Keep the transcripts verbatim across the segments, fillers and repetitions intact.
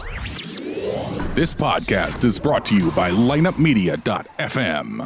This podcast is brought to you by lineup media dot f m.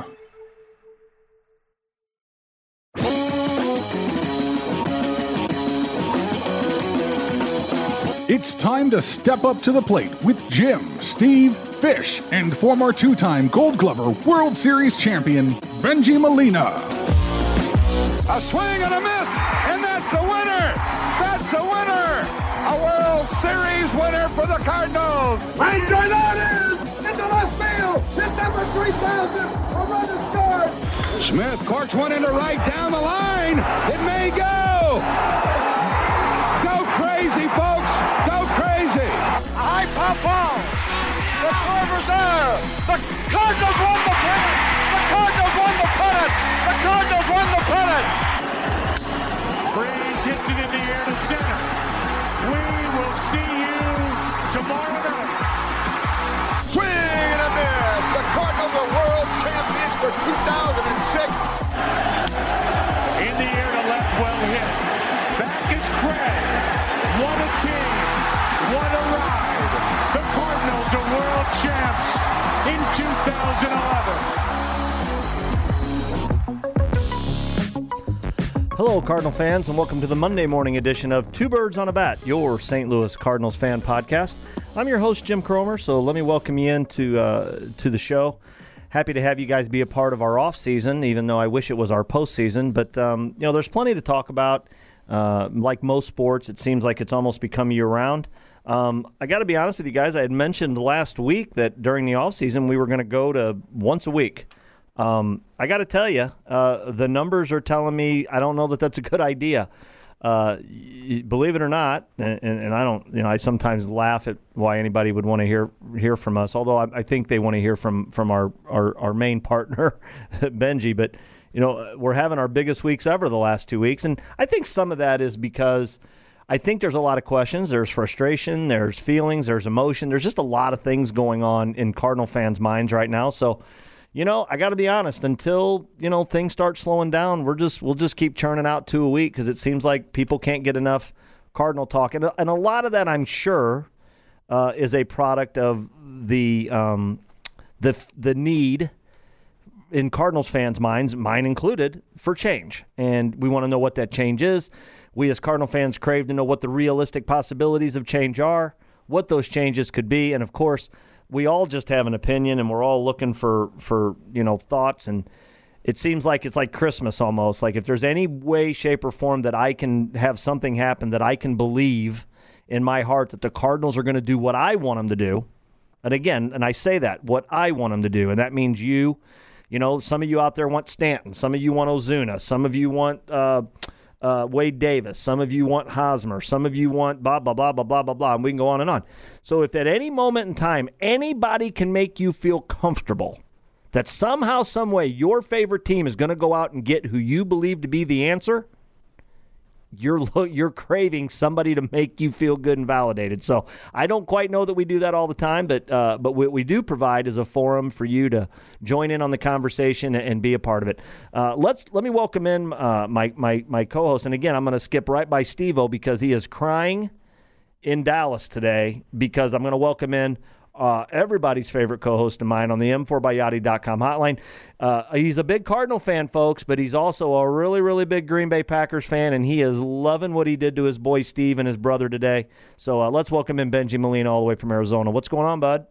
It's time to step up to the plate with Jim, Steve, Fish, and former two-time Gold Glover World Series champion, Bengie Molina. A swing and a miss, and that's the winner! That's the winner! A World Series winner for the Cardinals! Right there it is! Into left field! Hit number three thousand! A run is scored! Smith corks one into right down the line! It may go! Go crazy, folks! Go crazy! A high pop ball! The Corvers there! The Cardinals won the pennant! The Cardinals won the pennant! The Cardinals won the pennant! Breeze hits it in the air to center. We will see you tomorrow night. Swing and a miss! The Cardinals are world champions for two thousand six. In the air to left, well hit. Back is Craig. What a team. What a ride. The Cardinals are world champs in two thousand eleven. Hello, Cardinal fans, and welcome to the Monday morning edition of Two Birds on a Bat, your Saint Louis Cardinals fan podcast. I'm your host, Jim Cromer, so let me welcome you into uh, to the show. Happy to have you guys be a part of our off season, even though I wish it was our postseason. But um, you know, there's plenty to talk about. Uh, like most sports, it seems like it's almost become year-round. Um, I got to be honest with you guys. I had mentioned last week that during the off season we were going to go to once a week. Um, I got to tell you, uh, the numbers are telling me I don't know that that's a good idea. Uh, y- believe it or not, and, and I don't, you know, I sometimes laugh at why anybody would want to hear hear from us. Although I, I think they want to hear from from our our, our main partner, Bengie. But you know, we're having our biggest weeks ever the last two weeks, and I think some of that is because I think there's a lot of questions. There's frustration. There's feelings. There's emotion. There's just a lot of things going on in Cardinal fans' minds right now. So. You know, I got to be honest, until, you know, things start slowing down, we're just, we'll just keep churning out two a week because it seems like people can't get enough Cardinal talk. And, and a lot of that, I'm sure, uh, is a product of the, um, the, the need in Cardinals fans' minds, mine included, for change. And we want to know what that change is. We as Cardinal fans crave to know what the realistic possibilities of change are, what those changes could be, and, of course, we all just have an opinion, and we're all looking for, for you know, thoughts. And it seems like it's like Christmas almost. Like if there's any way, shape, or form that I can have something happen that I can believe in my heart that the Cardinals are going to do what I want them to do. And again, and I say that, what I want them to do. And that means you, you know, some of you out there want Stanton. Some of you want Ozuna. Some of you want uh, uh, Wade Davis. Some of you want Hosmer. Some of you want blah, blah, blah, blah, blah, blah, blah. And we can go on and on. So if at any moment in time, anybody can make you feel comfortable that somehow, some way, your favorite team is going to go out and get who you believe to be the answer, you're you're craving somebody to make you feel good and validated. So I don't quite know that we do that all the time, but uh, but what we do provide is a forum for you to join in on the conversation and be a part of it. Uh, let's let me welcome in uh, my my my co-host, and again, I'm going to skip right by Steve-O because he is crying in Dallas today because I'm going to welcome in uh, everybody's favorite co-host of mine on the M four by Yachty dot com hotline. Uh, he's a big Cardinal fan, folks, but he's also a really, really big Green Bay Packers fan, and he is loving what he did to his boy Steve and his brother today. So uh, let's welcome in Bengie Molina all the way from Arizona. What's going on, bud?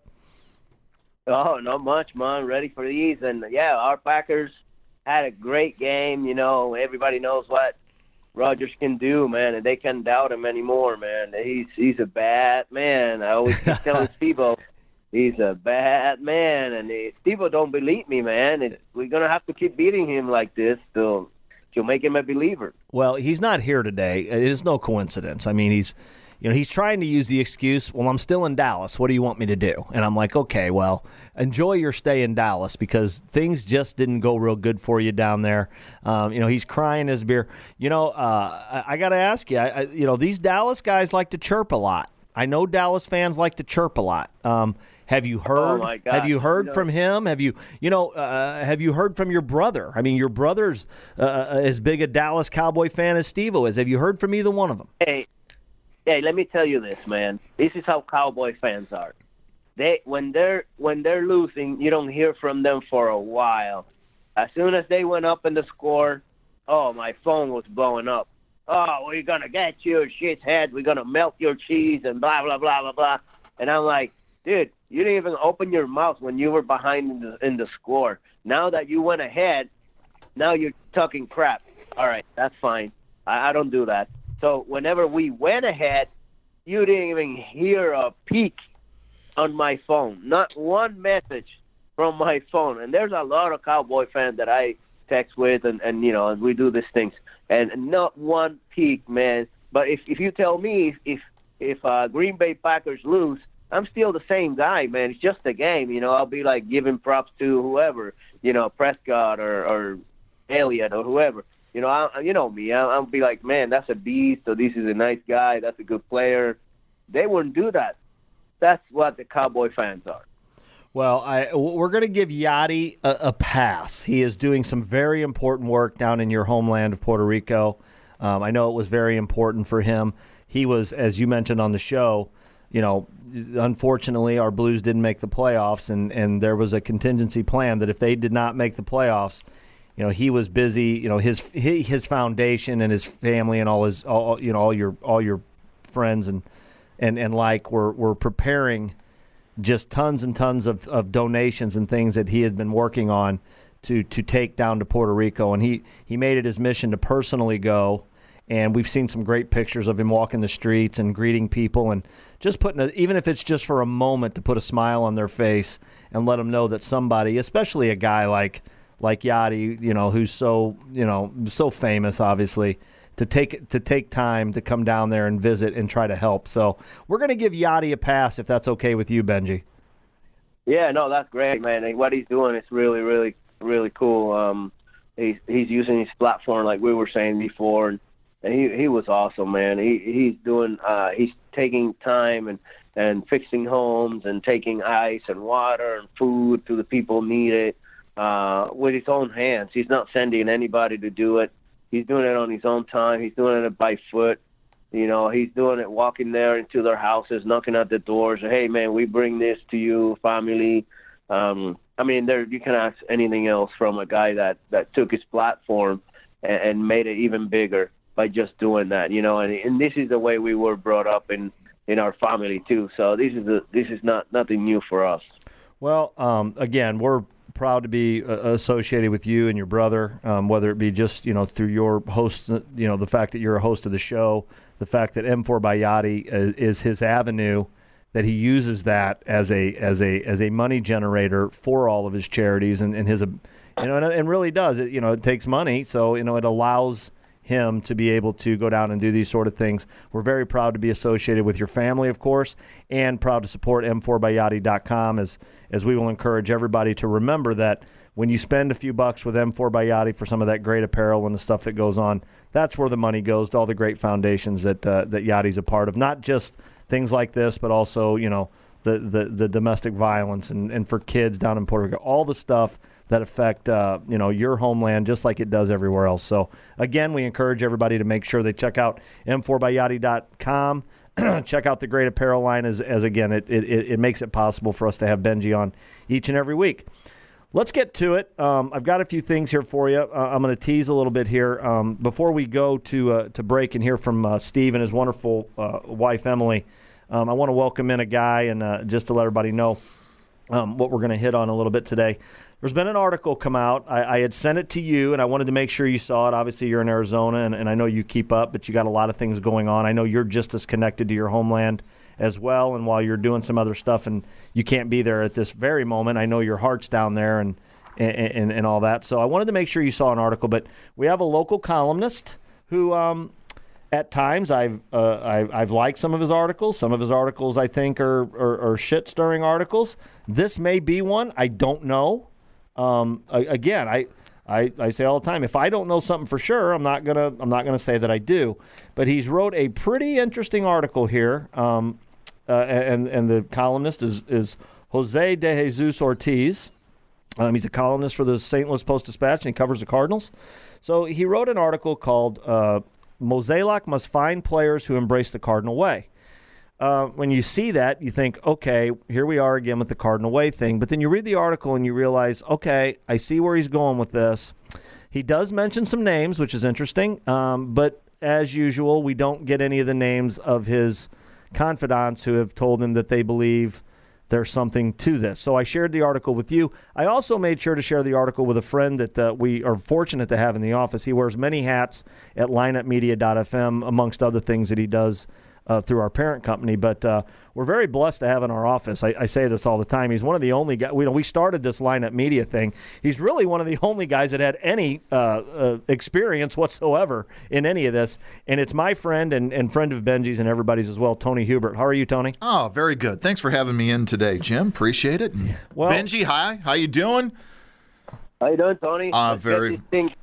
Oh, not much, man. Ready for these. And, yeah, our Packers had a great game. You know, everybody knows what Rodgers can do, man, and they can't doubt him anymore, man. He's he's a bad man. I always keep telling Steve-O, he's a bad man, and he, Steve-O don't believe me, man. And we're going to have to keep beating him like this till, till make him a believer. Well, he's not here today. It is no coincidence. I mean, he's you know, he's trying to use the excuse, well, I'm still in Dallas. What do you want me to do? And I'm like, okay, well, enjoy your stay in Dallas because things just didn't go real good for you down there. Um, you know, he's crying his beer. You know, uh, I, I got to ask you, I, I, you know, these Dallas guys like to chirp a lot. I know Dallas fans like to chirp a lot. Um, have you heard? Oh my God. Have you heard you know, from him? Have you, you know, uh, have you heard from your brother? I mean, your brother's uh, as big a Dallas Cowboy fan as Steve-O is. Have you heard from either one of them? Hey, hey, let me tell you this, man. This is how Cowboy fans are. They when they're when they're losing, you don't hear from them for a while. As soon as they went up in the score, oh, my phone was blowing up. Oh, we're gonna get your shit's head. We're gonna melt your cheese and blah blah blah blah blah. And I'm like, dude, you didn't even open your mouth when you were behind in the, in the score. Now that you went ahead, now you're talking crap. All right, that's fine. I, I don't do that. So whenever we went ahead, you didn't even hear a peep on my phone. Not one message from my phone. And there's a lot of Cowboy fans that I text with, and, and you know, and we do these things. And not one peep, man. But if if you tell me if if, if uh, Green Bay Packers lose, I'm still the same guy, man. It's just a game, you know. I'll be like giving props to whoever, you know, Prescott or, or Elliott or whoever. You know, I, you know me. I'll, I'll be like, man, that's a beast. So this is a nice guy. That's a good player. They wouldn't do that. That's what the Cowboy fans are. Well, I, we're going to give Yadi a, a pass. He is doing some very important work down in your homeland of Puerto Rico. Um, I know it was very important for him. He was, as you mentioned on the show, you know, unfortunately, our Blues didn't make the playoffs, and, and there was a contingency plan that if they did not make the playoffs, you know, he was busy. You know, his his foundation and his family and all his, all you know, all your all your friends and and and like were were preparing just tons and tons of, of donations and things that he had been working on to to take down to Puerto Rico, and he he made it his mission to personally go. And we've seen some great pictures of him walking the streets and greeting people and just putting, a, even if it's just for a moment, to put a smile on their face and let them know that somebody, especially a guy like like Yadi, you know, who's so, you know, so famous, obviously, to take to take time to come down there and visit and try to help. So we're going to give Yadi a pass if that's okay with you, Benji. Yeah, no, that's great, man. What he's doing is really, really, really cool. Um, he's he's using his platform like we were saying before, and, and he he was awesome, man. He he's doing uh, he's taking time and, and fixing homes and taking ice and water and food to the people who need it uh, with his own hands. He's not sending anybody to do it. He's doing it on his own time. He's doing it by foot. You know, he's doing it walking there into their houses, knocking at the doors. Hey, man, we bring this to you, family. Um, I mean, there you can ask anything else from a guy that, that took his platform and, and made it even bigger by just doing that, you know. And, and this is the way we were brought up in, in our family, too. So this is a, this is not nothing new for us. Well, um, again, we're proud to be uh, associated with you and your brother, um, whether it be just, you know, through your host, you know, the fact that you're a host of the show, the fact that M four by Yadi is, is his avenue, that he uses that as a as a as a money generator for all of his charities and, and his, you know, and, and really does it. You know, it takes money, so you know it allows him to be able to go down and do these sort of things. We're very proud to be associated with your family, of course, and proud to support M four by Yadi dot com as as we will encourage everybody to remember that when you spend a few bucks with M four by Yadi for some of that great apparel and the stuff that goes on, that's where the money goes to all the great foundations that uh, that Yadi's a part of. Not just things like this, but also, you know, the the, the domestic violence and, and for kids down in Puerto Rico, all the stuff that affect, uh, you know, your homeland just like it does everywhere else. So, again, we encourage everybody to make sure they check out M four by Yadi dot com. Check out the great apparel line as, as again, it, it, it makes it possible for us to have Benji on each and every week. Let's get to it. Um, I've got a few things here for you. Uh, I'm going to tease a little bit here. Um, before we go to uh, to break and hear from uh, Steve and his wonderful uh, wife, Emily, um, I want to welcome in a guy and uh, just to let everybody know um, what we're going to hit on a little bit today. There's been an article come out. I, I had sent it to you, and I wanted to make sure you saw it. Obviously, you're in Arizona, and, and I know you keep up, but you got a lot of things going on. I know you're just as connected to your homeland as well, and while you're doing some other stuff and you can't be there at this very moment, I know your heart's down there and and, and, and all that. So I wanted to make sure you saw an article, but we have a local columnist who um, at times I've, uh, I've I've liked some of his articles. Some of his articles I think are, are, are shit-stirring articles. This may be one. I don't know. Um, again, I, I, I say all the time, if I don't know something for sure, I'm not gonna I'm not gonna say that I do. But he's wrote a pretty interesting article here, um, uh, and and the columnist is is Jose de Jesus Ortiz. Um, he's a columnist for the Saint Louis Post-Dispatch, and he covers the Cardinals. So he wrote an article called uh, Mozeliak must find players who embrace the Cardinal way. Uh, when you see that, you think, okay, here we are again with the Cardinal way thing. But then you read the article and you realize, okay, I see where he's going with this. He does mention some names, which is interesting. Um, but as usual, we don't get any of the names of his confidants who have told him that they believe there's something to this. So I shared the article with you. I also made sure to share the article with a friend that uh, we are fortunate to have in the office. He wears many hats at lineup media dot f m, amongst other things that he does Uh, through our parent company, but uh, we're very blessed to have in our office. I, I say this all the time. He's one of the only guys. We, you know, we started this lineup media thing. He's really one of the only guys that had any uh, uh, experience whatsoever in any of this. And it's my friend and, and friend of Benji's and everybody's as well, Tony Hubert. How are you, Tony? Oh, very good. Thanks for having me in today, Jim. Appreciate it. Well, Benji, hi. How you doing? How you doing, Tony? Uh, very.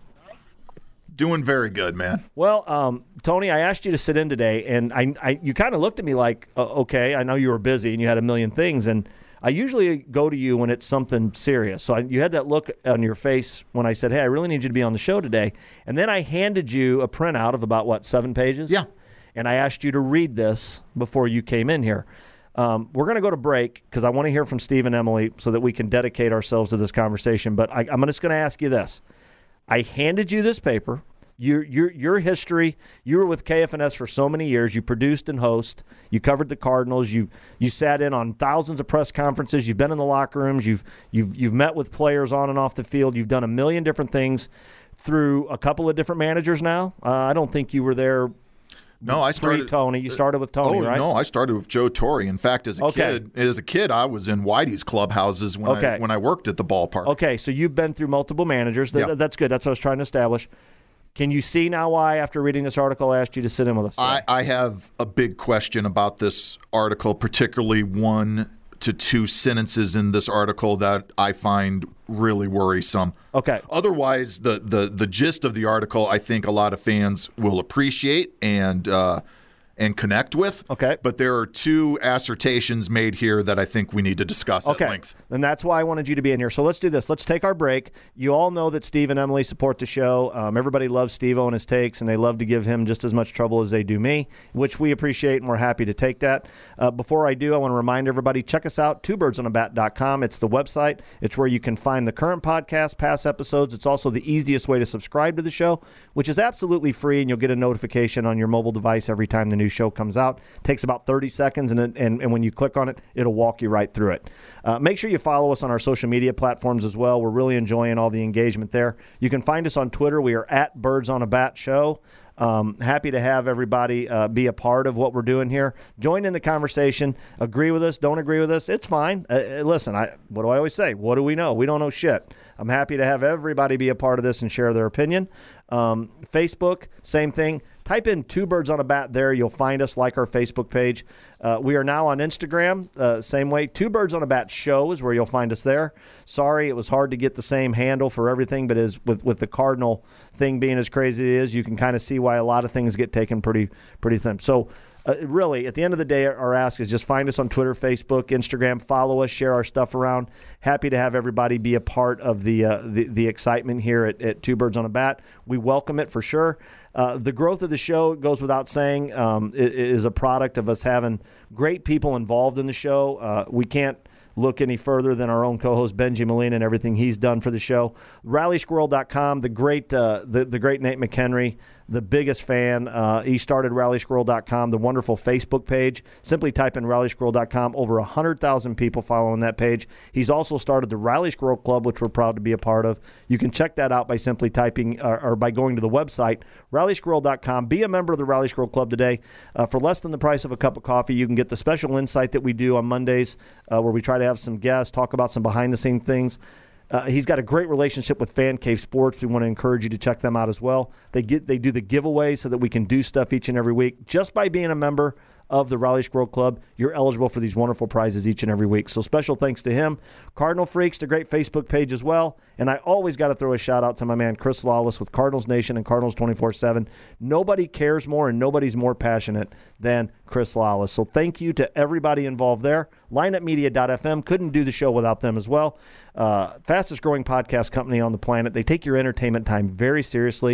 Doing very good, man. Well, um, Tony, I asked you to sit in today, and I, I you kind of looked at me like, uh, okay, I know you were busy and you had a million things, and I usually go to you when it's something serious. So I, you had that look on your face when I said, hey, I really need you to be on the show today. And then I handed you a printout of about, what, seven pages? Yeah. And I asked you to read this before you came in here. Um, we're going to go to break because I want to hear from Steve and Emily so that we can dedicate ourselves to this conversation. But I, I'm just going to ask you this. I handed you this paper. Your your your history. You were with K F N S for so many years. You produced and host. You covered the Cardinals. You you sat in on thousands of press conferences. You've been in the locker rooms. You've you've you've met with players on and off the field. You've done a million different things through a couple of different managers now. Uh, I don't think you were there. No, I started Tony. You started with Tony, oh, right? No, I started with Joe Torre. In fact, as a okay. kid, as a kid, I was in Whitey's clubhouses when okay. I when I worked at the ballpark. Okay, so you've been through multiple managers. Th- yeah. That's good. That's what I was trying to establish. Can you see now why, after reading this article, I asked you to sit in with us? I, I have a big question about this article, particularly one to two sentences in this article that I find really worrisome. Okay. Otherwise, the the the gist of the article, I think a lot of fans will appreciate and uh, and connect with. Okay. But there are two assertions made here that I think we need to discuss okay. at length. And that's why I wanted you to be in here. So let's do this. Let's take our break. You all know that Steve and Emily support the show. Um, everybody loves Steve-O and his takes, and they love to give him just as much trouble as they do me, which we appreciate, and we're happy to take that. Uh, before I do, I want to remind everybody, check us out, two birds on a bat dot com. It's the website. It's where you can find the current podcast, past episodes. It's also the easiest way to subscribe to the show, which is absolutely free, and you'll get a notification on your mobile device every time the new show comes out. It takes about thirty seconds, and, it, and, and when you click on it, it'll walk you right through it. Uh, make sure you follow us on our social media platforms as well. We're really enjoying all the engagement there. You can find us on Twitter. We are at Birds on a Bat Show. Um, happy to have everybody uh, be a part of what we're doing here. Join in the conversation. Agree with us, don't agree with us. It's fine. Uh, listen, I, what do I always say? What do we know? We don't know shit. I'm happy to have everybody be a part of this and share their opinion. Um, Facebook, same thing. Type in Two Birds on a Bat there. You'll find us, like our Facebook page. Uh, we are now on Instagram, uh, same way. Two Birds on a Bat Show is where you'll find us there. Sorry, it was hard to get the same handle for everything, but as with, with the Cardinal thing being as crazy as it is, you can kind of see why a lot of things get taken pretty pretty thin. So uh, really, at the end of the day, our ask is just find us on Twitter, Facebook, Instagram, follow us, share our stuff around. Happy to have everybody be a part of the uh, the, the excitement here at, at Two Birds on a Bat. We welcome it for sure. Uh, the growth of the show, goes without saying, um, it, it is a product of us having great people involved in the show. Uh, we can't look any further than our own co-host Benji Molina and everything he's done for the show. Rally Squirrel dot com, the great uh, the, the great Nate McHenry, the biggest fan. Uh, he started Rally Squirrel dot com, the wonderful Facebook page. Simply type in Rally Squirrel dot com. Over one hundred thousand people following that page. He's also started the Rally Squirrel Club, which we're proud to be a part of. You can check that out by simply typing uh, or by going to the website, Rally Squirrel dot com. Be a member of the Rally Squirrel Club today. Uh, for less than the price of a cup of coffee, you can get the special insight that we do on Mondays uh, where we try to have some guests, talk about some behind-the-scenes things. Uh, he's got a great relationship with Fan Cave Sports. We want to encourage you to check them out as well. They get they do the giveaway so that we can do stuff each and every week. Just by being a member of the Rally Squirrel Club, you're eligible for these wonderful prizes each and every week. So special thanks to him. Cardinal Freaks, the great Facebook page as well. And I always got to throw a shout out to my man Chris Lawless with Cardinals Nation and Cardinals twenty-four seven. Nobody cares more and nobody's more passionate than Chris Lawless. So thank you to everybody involved there. lineup media dot f m, couldn't do the show without them as well. Uh, fastest growing podcast company on the planet. They take your entertainment time very seriously.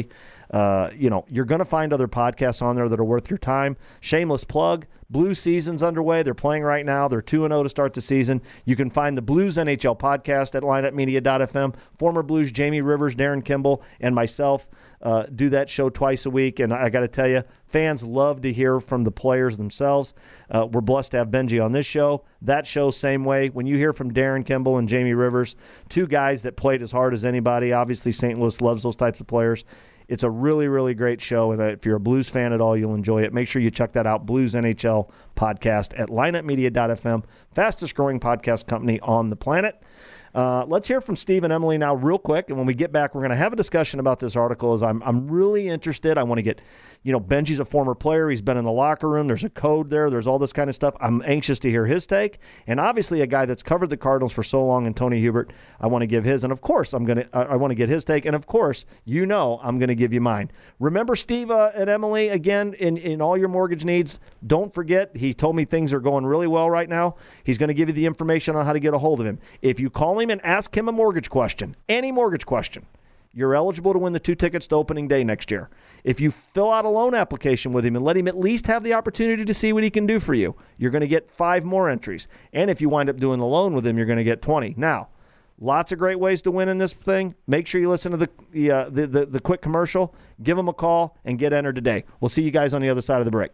Uh, you know, you're going to find other podcasts on there that are worth your time. Shameless plug. Blues season's underway. They're playing right now. They're two and oh to start the season. You can find the Blues N H L podcast at lineup media dot f m. Former Blues Jamie Rivers, Darren Kimball, and myself uh, do that show twice a week. And I got to tell you, fans love to hear from the players themselves. Uh, we're blessed to have Benji on this show. That show, same way. When you hear from Darren Kimball and Jamie Rivers, two guys that played as hard as anybody, obviously Saint Louis loves those types of players. It's a really, really great show, and if you're a Blues fan at all, you'll enjoy it. Make sure you check that out, Blues N H L podcast at lineup media dot f m, fastest-growing podcast company on the planet. Uh, let's hear from Steve and Emily now real quick, and when we get back, we're going to have a discussion about this article. As I'm, I'm really interested. I want to get, you know, Benji's a former player. He's been in the locker room. There's a code there. There's all this kind of stuff. I'm anxious to hear his take, and obviously a guy that's covered the Cardinals for so long, and Tony Hubert, I want to give his, and of course I'm going to, I, I want to get his take, and of course, you know, I'm going to give you mine. Remember Steve uh, and Emily again in in all your mortgage needs. Don't forget, he told me things are going really well right now. He's going to give you the information on how to get a hold of him. If you call him and ask him a mortgage question, any mortgage question, you're eligible to win the two tickets to opening day next year. If you fill out a loan application with him and let him at least have the opportunity to see what he can do for you, you're going to get five more entries. And if you wind up doing the loan with him, you're going to get twenty. Now, lots of great ways to win in this thing. Make sure you listen to the the, uh, the, the the quick commercial. Give him a call and get entered today. We'll see you guys on the other side of the break.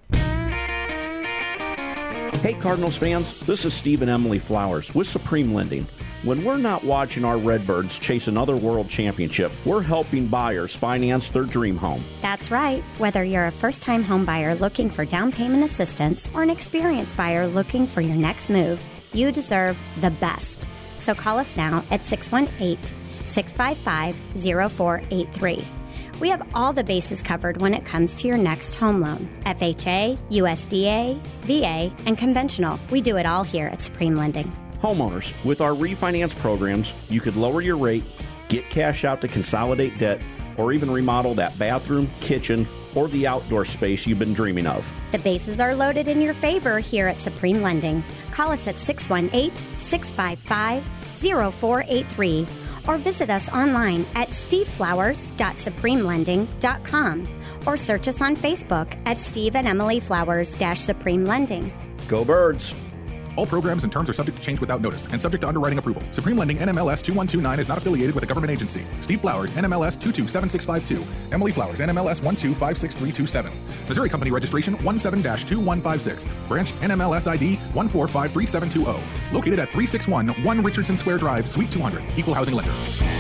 Hey Cardinals fans, this is Steve and Emily Flowers with Supreme Lending. When we're not watching our Redbirds chase another world championship, we're helping buyers finance their dream home. That's right. Whether you're a first-time home buyer looking for down payment assistance or an experienced buyer looking for your next move, you deserve the best. So call us now at six one eight, six five five, zero four eight three. We have all the bases covered when it comes to your next home loan. F H A, U S D A, V A, and conventional. We do it all here at Supreme Lending. Homeowners, with our refinance programs, you could lower your rate, get cash out to consolidate debt, or even remodel that bathroom, kitchen, or the outdoor space you've been dreaming of. The bases are loaded in your favor here at Supreme Lending. Call us at six one eight, six five five, zero four eight three or visit us online at steve flowers dot supreme lending dot com or search us on Facebook at Steve and Emily Flowers Supreme Lending. Go Birds! All programs and terms are subject to change without notice and subject to underwriting approval. Supreme Lending N M L S two one two nine is not affiliated with a government agency. Steve Flowers N M L S two two seven six five two. Emily Flowers N M L S one two five six three two seven. Missouri Company Registration one seven dash two one five six. Branch N M L S I D one four five three seven two zero. Located at three six one one Richardson Square Drive, Suite two hundred. Equal housing lender.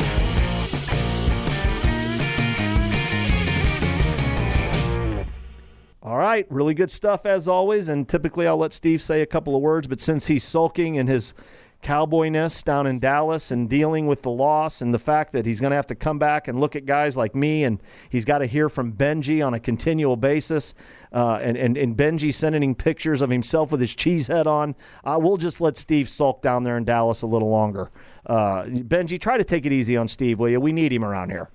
All right, really good stuff as always, and typically I'll let Steve say a couple of words, but since he's sulking in his cowboyness down in Dallas and dealing with the loss and the fact that he's going to have to come back and look at guys like me, and he's got to hear from Benji on a continual basis, uh, and, and, and Benji sending pictures of himself with his cheese head on, uh, we'll just let Steve sulk down there in Dallas a little longer. Uh, Benji, try to take it easy on Steve, will you? We need him around here.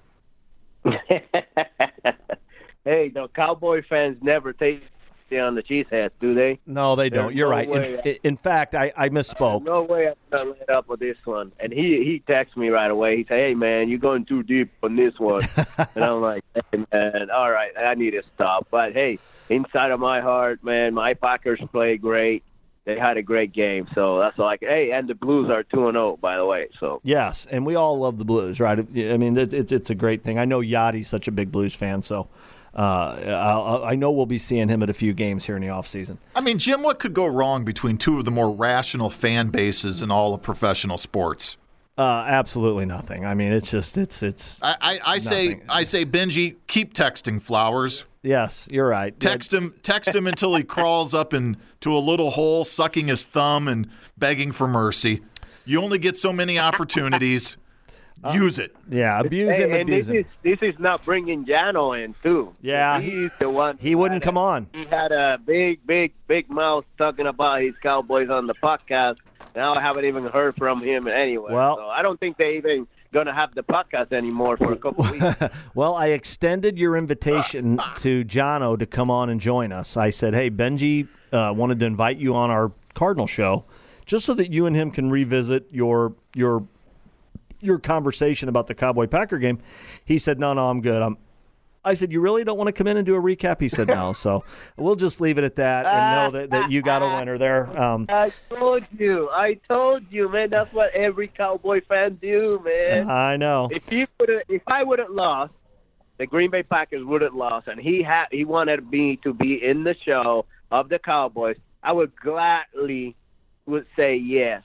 Hey, the Cowboy fans never take on the cheeseheads, do they? No, they don't. There's You're no right. In, I, in fact, I, I misspoke. No way I'm going to let up with this one. And he he texted me right away. He said, hey, man, you're going too deep on this one. And I'm like, hey, man, all right, I need to stop. But, hey, inside of my heart, man, my Packers play great. They had a great game, so that's all I can. Hey, and the Blues are two and oh, by the way. So yes, and we all love the Blues, right? I mean, it's it's, it's a great thing. I know Yachty's such a big Blues fan, so uh, I'll, I know we'll be seeing him at a few games here in the offseason. I mean, Jim, what could go wrong between two of the more rational fan bases in all of professional sports? Uh, absolutely nothing. I mean, it's just it's it's. I, I, I say I say Benji, keep texting Flowers. Yes, you're right. Text him, text him until he crawls up into a little hole, sucking his thumb and begging for mercy. You only get so many opportunities. Uh, Use it. Yeah, abuse hey, him, and abuse this him. Is, this is not bringing Jano in, too. Yeah. He's the one. He wouldn't come a, on. He had a big, big, big mouth talking about his Cowboys on the podcast. Now I haven't even heard from him anyway. Well, so I don't think they even going to have the podcast anymore for a couple of weeks. Well, I extended your invitation to Jono to come on and join us. I said, hey, Benji uh, wanted to invite you on our Cardinal show just so that you and him can revisit your your your conversation about the Cowboy-Packer game. He said, no, no, I'm good. I'm I said, you really don't want to come in and do a recap? He said, no. So we'll just leave it at that and know that, that you got a winner there. Um, I told you. I told you, man. That's what every Cowboy fan do, man. I know. If you would, if I would have lost, the Green Bay Packers would have lost, and he had he wanted me to be in the show of the Cowboys, I would gladly would say yes.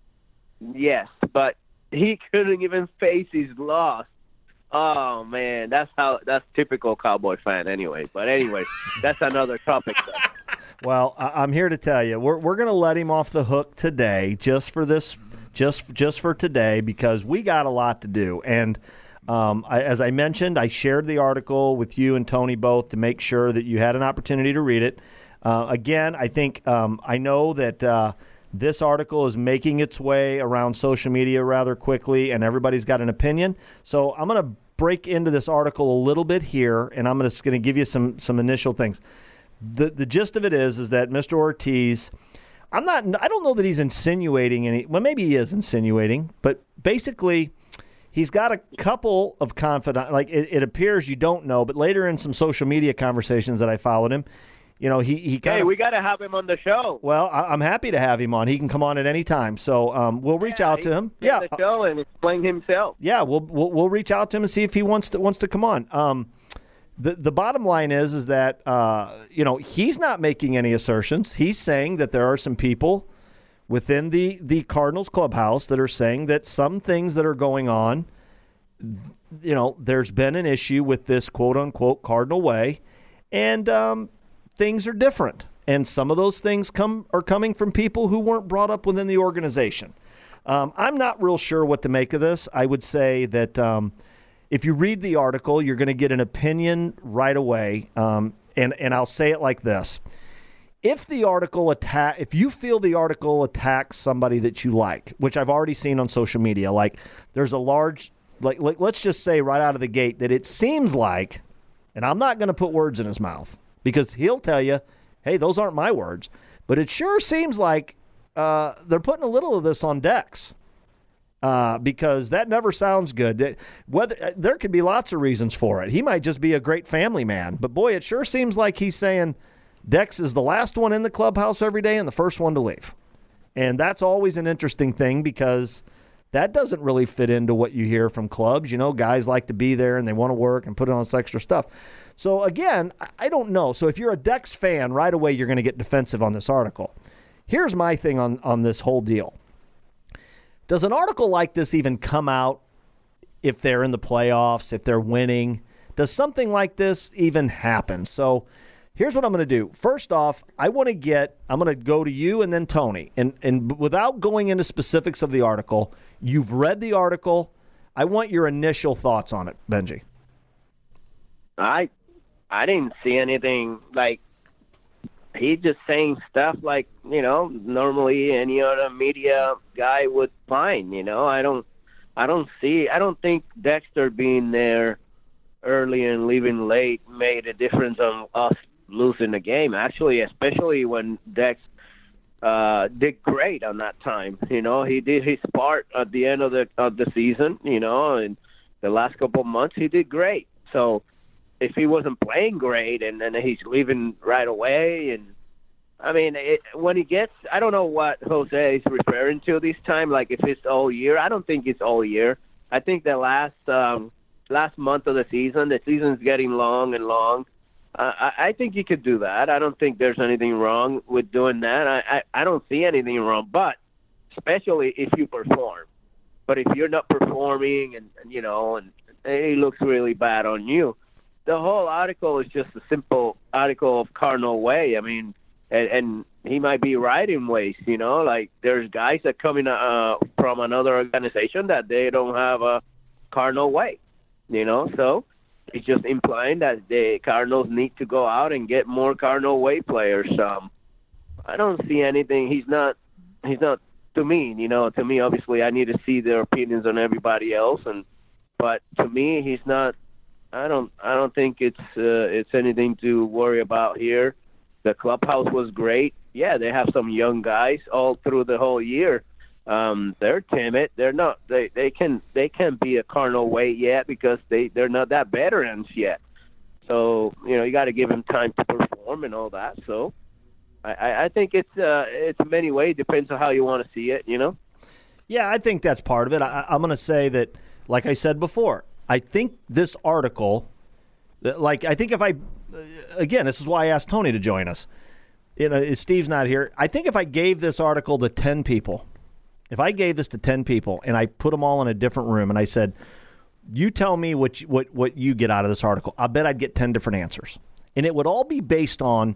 Yes, but he couldn't even face his loss. Oh man, that's how that's typical Cowboy fan anyway. But anyway, that's another topic. Though. Well, I- I'm here to tell you, we're we're going to let him off the hook today, just for this, just just for today, because we got a lot to do. And um, I, as I mentioned, I shared the article with you and Tony both to make sure that you had an opportunity to read it. Uh, again, I think um, I know that. Uh, This article is making its way around social media rather quickly, and everybody's got an opinion. So I'm going to break into this article a little bit here, and I'm just going to give you some some initial things. The the gist of it is is that Mister Ortiz, I'm not. I don't know that he's insinuating any. Well, maybe he is insinuating, but basically, he's got a couple of confidant. Like it, it appears you don't know, but later in some social media conversations that I followed him. You know, he, he kind hey, of. we got to have him on the show. Well, I, I'm happy to have him on. He can come on at any time. So um, we'll reach yeah, out to him. Yeah, Yeah, the show and explain himself. Yeah, we'll, we'll we'll reach out to him and see if he wants to wants to come on. Um, the the bottom line is is that uh, you know, he's not making any assertions. He's saying that there are some people within the the Cardinals clubhouse that are saying that some things that are going on. You know, there's been an issue with this quote unquote Cardinal way, and um, things are different, and some of those things come are coming from people who weren't brought up within the organization. Um, I'm not real sure what to make of this. I would say that um, if you read the article, you're going to get an opinion right away, um, and and I'll say it like this: if the article attack, if you feel the article attacks somebody that you like, which I've already seen on social media, like there's a large, like, like let's just say right out of the gate that it seems like, and I'm not going to put words in his mouth. Because he'll tell you, hey, those aren't my words. But it sure seems like uh, they're putting a little of this on Dex. Uh, because that never sounds good. Whether there could be lots of reasons for it. He might just be a great family man. But, boy, it sure seems like he's saying Dex is the last one in the clubhouse every day and the first one to leave. And that's always an interesting thing because that doesn't really fit into what you hear from clubs. You know, guys like to be there and they want to work and put on some extra stuff. So, again, I don't know. So if you're a Dex fan, right away you're going to get defensive on this article. Here's my thing on, on this whole deal. Does an article like this even come out if they're in the playoffs, if they're winning? Does something like this even happen? So here's what I'm going to do. First off, I want to get, I'm going to go to you and then Tony. And, and without going into specifics of the article, you've read the article. I want your initial thoughts on it, Benji. I I didn't see anything like he's just saying stuff like, you know, normally any other media guy would find, you know. I don't I don't see I don't think Dexter being there early and leaving late made a difference on us losing the game. Actually, especially when Dex uh, did great on that time. You know, he did his part at the end of the of the season, you know, and the last couple of months he did great. So if he wasn't playing great and then he's leaving right away, and I mean, it, when he gets, I don't know what Jose is referring to this time, like if it's all year. I don't think it's all year. I think the last um, last month of the season, the season's getting long and long. Uh, I, I think you could do that. I don't think there's anything wrong with doing that. I, I, I don't see anything wrong, but especially if you perform. But if you're not performing and, and you know, and it looks really bad on you, the whole article is just a simple article of Cardinal way. I mean, and, and he might be right in ways, you know, like there's guys that come in uh, from another organization that they don't have a Cardinal way, you know, so it's just implying that the Cardinals need to go out and get more Cardinal way players. Um, I don't see anything. He's not, he's not to me, you know, to me, obviously I need to see their opinions on everybody else. And, but to me, he's not, I don't. I don't think it's uh, it's anything to worry about here. The clubhouse was great. Yeah, they have some young guys all through the whole year. Um, they're timid. They're not. They they can they can't be a Cardinal way yet because they they're not that veterans yet. So, you know, you got to give him time to perform and all that. So I, I think it's uh, it's many ways. Depends on how you want to see it, you know? Yeah, I think that's part of it. I, I'm going to say that, like I said before, I think this article, like I think if I, again, this is why I asked Tony to join us. You know, Steve's not here. I think if I gave this article to ten people, if I gave this to ten people and I put them all in a different room and I said, you tell me what you, what what you get out of this article, I bet I'd get ten different answers. And it would all be based on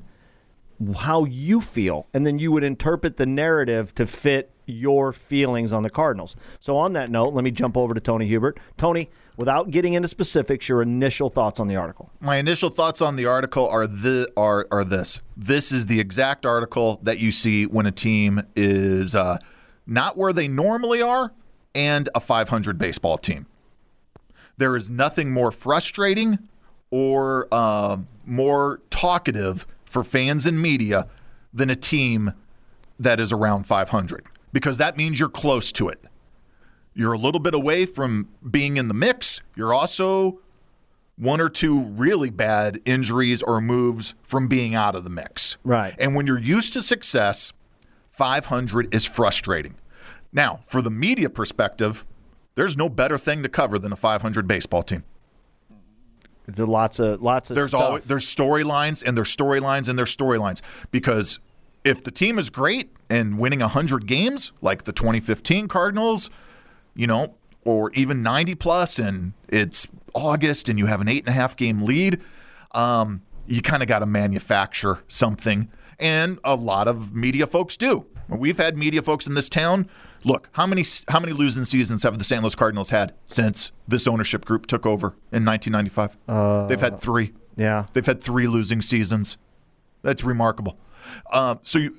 how you feel, and then you would interpret the narrative to fit your feelings on the Cardinals. So on that note, let me jump over to Tony Hubert. Tony, without getting into specifics, your initial thoughts on the article. My initial thoughts on the article are the are are this. This is the exact article that you see when a team is uh, not where they normally are and a five hundred baseball team. There is nothing more frustrating or uh, more talkative for fans and media than a team that is around five hundred, because that means you're close to it. You're a little bit away from being in the mix. You're also one or two really bad injuries or moves from being out of the mix. Right. And when you're used to success, five hundred is frustrating. Now, for the media perspective, there's no better thing to cover than a five hundred baseball team. There's lots of lots of there's stuff. Always, there's storylines and there's storylines and there's storylines, because if the team is great and winning one hundred games like the twenty fifteen Cardinals, you know, or even ninety plus, and it's August and you have an eight and a half game lead, um, you kind of got to manufacture something, and a lot of media folks do. We've had media folks in this town. Look, how many how many losing seasons have the Saint Louis Cardinals had since this ownership group took over in nineteen ninety-five? Uh, They've had three. Yeah. They've had three losing seasons. That's remarkable. Uh, so you,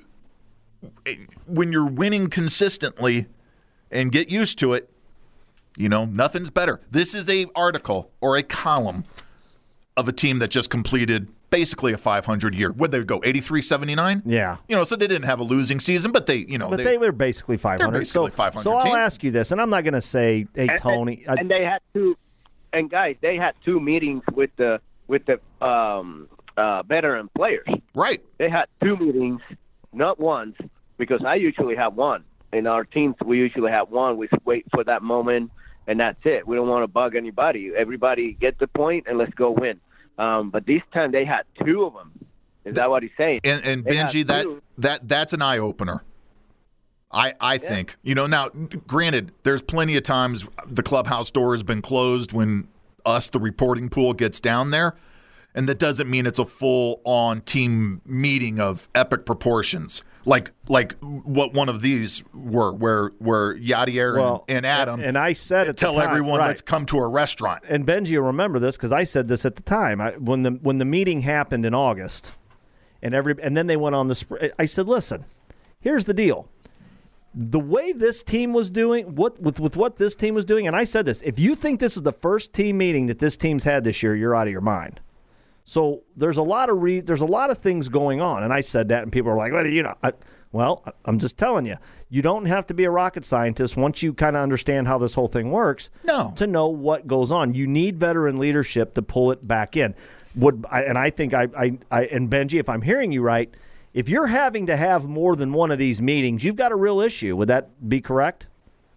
when you're winning consistently and get used to it, you know, nothing's better. This is a article or a column of a team that just completed basically a five hundred year. What'd they go, eighty-three seventy-nine? Yeah. You know, so they didn't have a losing season, but they, you know. But they, they were basically five hundred. They're basically so, five hundred So I'll team. ask you this, and I'm not going to say, hey, and, Tony. And, I, and they had two, and guys, they had two meetings with the with the um, uh, veteran players. Right. They had two meetings, not once, because I usually have one. In our teams, we usually have one. We wait for that moment, and that's it. We don't want to bug anybody. Everybody get the point, and let's go win. Um, but this time they had two of them. Is that what he's saying? And, and Benji, that that that's an eye opener. I I yeah. think you know. Now, granted, there's plenty of times the clubhouse door has been closed when us, the reporting pool, gets down there, and that doesn't mean it's a full-on team meeting of epic proportions, like like what one of these were, where where Yadier well, and, and Adam and I said at tell the time, everyone, right. let's come to a restaurant. And Benji will remember this because I said this at the time. I, when the when the meeting happened in August, and every and then they went on the sp- I said, listen, here's the deal. The way this team was doing, what with, with what this team was doing, and I said this, if you think this is the first team meeting that this team's had this year, you're out of your mind. So there's a lot of re- there's a lot of things going on, and I said that, and people are like, "What do you know?" I, well, I'm just telling you, you don't have to be a rocket scientist once you kind of understand how this whole thing works. No. To know what goes on, you need veteran leadership to pull it back in. Would I, and I think I, I, I and Benji, if I'm hearing you right, if you're having to have more than one of these meetings, you've got a real issue. Would that be correct?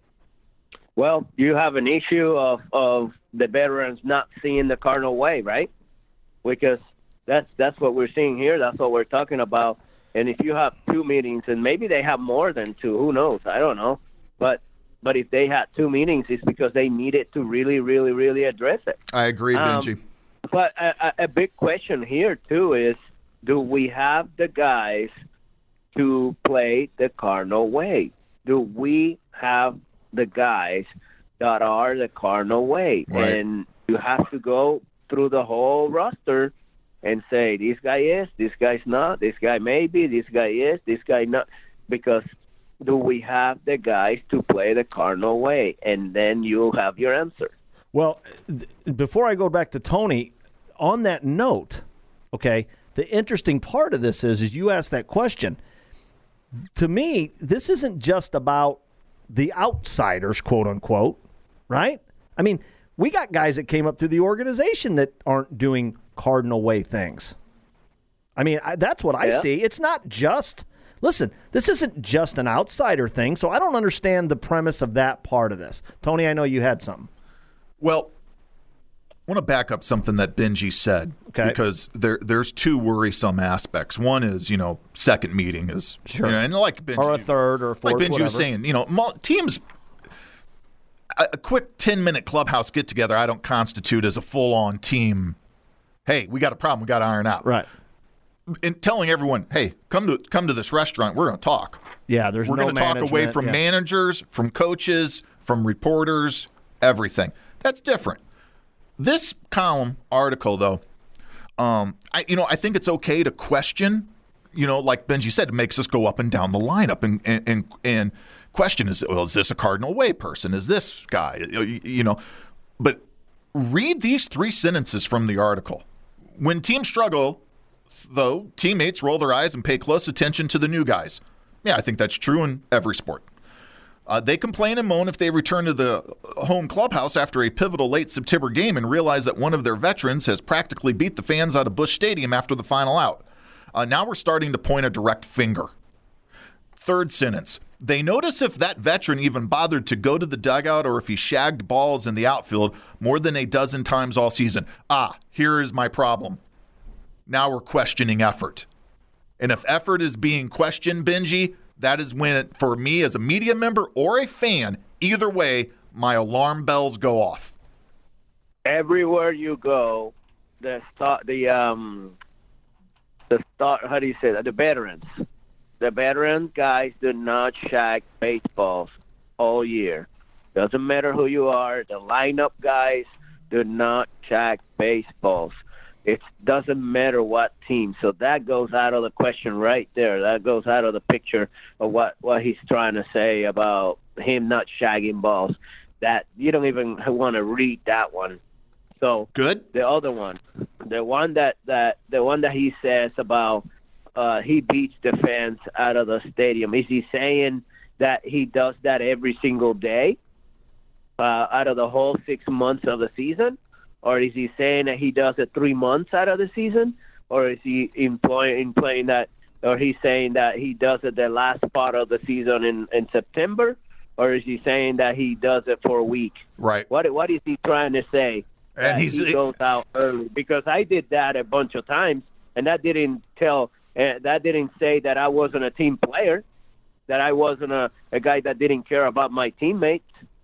Well, you have an issue of, of the veterans not seeing the Cardinal way, right? Because that's that's what we're seeing here. That's what we're talking about. And if you have two meetings, and maybe they have more than two, who knows? I don't know. But but if they had two meetings, it's because they needed to really, really, really address it. I agree, Benji. Um, but a, a big question here, too, is do we have the guys to play the Cardinal way? Do we have the guys that are the Cardinal way? Right. And you have to go through the whole roster and say, this guy is, this guy's not, this guy maybe, this guy is, this guy not. Because do we have the guys to play the Cardinal way? And then you'll have your answer. Well, th- before I go back to Tony, on that note, okay, the interesting part of this is, is you asked that question. To me, this isn't just about the outsiders, quote unquote, right? I mean, we got guys that came up through the organization that aren't doing Cardinal way things. I mean, I, that's what I yeah. see. It's not just, listen, this isn't just an outsider thing, so I don't understand the premise of that part of this. Tony, I know you had something. Well, I want to back up something that Benji said, okay. because there there's two worrisome aspects. One is, you know, second meeting is, sure. you know, and like Benji, or a third or a fourth, like Benji whatever. was saying, you know, teams, a, a quick ten-minute clubhouse get-together I don't constitute as a full-on team, hey, we got a problem, we got to iron out. Right. And telling everyone, hey, come to come to this restaurant, we're going to talk. Yeah, there's we're no going to talk away from yeah. managers, from coaches, from reporters, everything. That's different. This column article, though, um, I you know I think it's okay to question. You know, like Benji said, it makes us go up and down the lineup and and and, and question: is well, is this a Cardinal Way person? Is this guy? You, you know, but read these three sentences from the article. When teams struggle, though, teammates roll their eyes and pay close attention to the new guys. Yeah, I think that's true in every sport. Uh, they complain and moan if they return to the home clubhouse after a pivotal late September game and realize that one of their veterans has practically beat the fans out of Busch Stadium after the final out. Uh, now we're starting to point a direct finger. Third sentence. They notice if that veteran even bothered to go to the dugout or if he shagged balls in the outfield more than a dozen times all season. Ah, here is my problem. Now we're questioning effort. And if effort is being questioned, Benji, that is when, for me as a media member or a fan, either way, my alarm bells go off. Everywhere you go, the start, the um, the start. How do you say that? The veterans, the veteran guys do not shag baseballs all year. Doesn't matter who you are. The lineup guys do not shag baseballs. It doesn't matter what team. So that goes out of the question right there. That goes out of the picture of what, what he's trying to say about him not shagging balls. That you don't even want to read that one. So good. The other one, the one that, that the one that he says about uh, he beats the fans out of the stadium. Is he saying that he does that every single day uh, out of the whole six months of the season? Or is he saying that he does it three months out of the season? Or is he employing, employing that, or he's saying that he does it the last part of the season in, in September? Or is he saying that he does it for a week? Right. What What is he trying to say? And he's, he goes out early? Because I did that a bunch of times, and that didn't tell, uh, that didn't say that I wasn't a team player, that I wasn't a, a guy that didn't care about my teammates.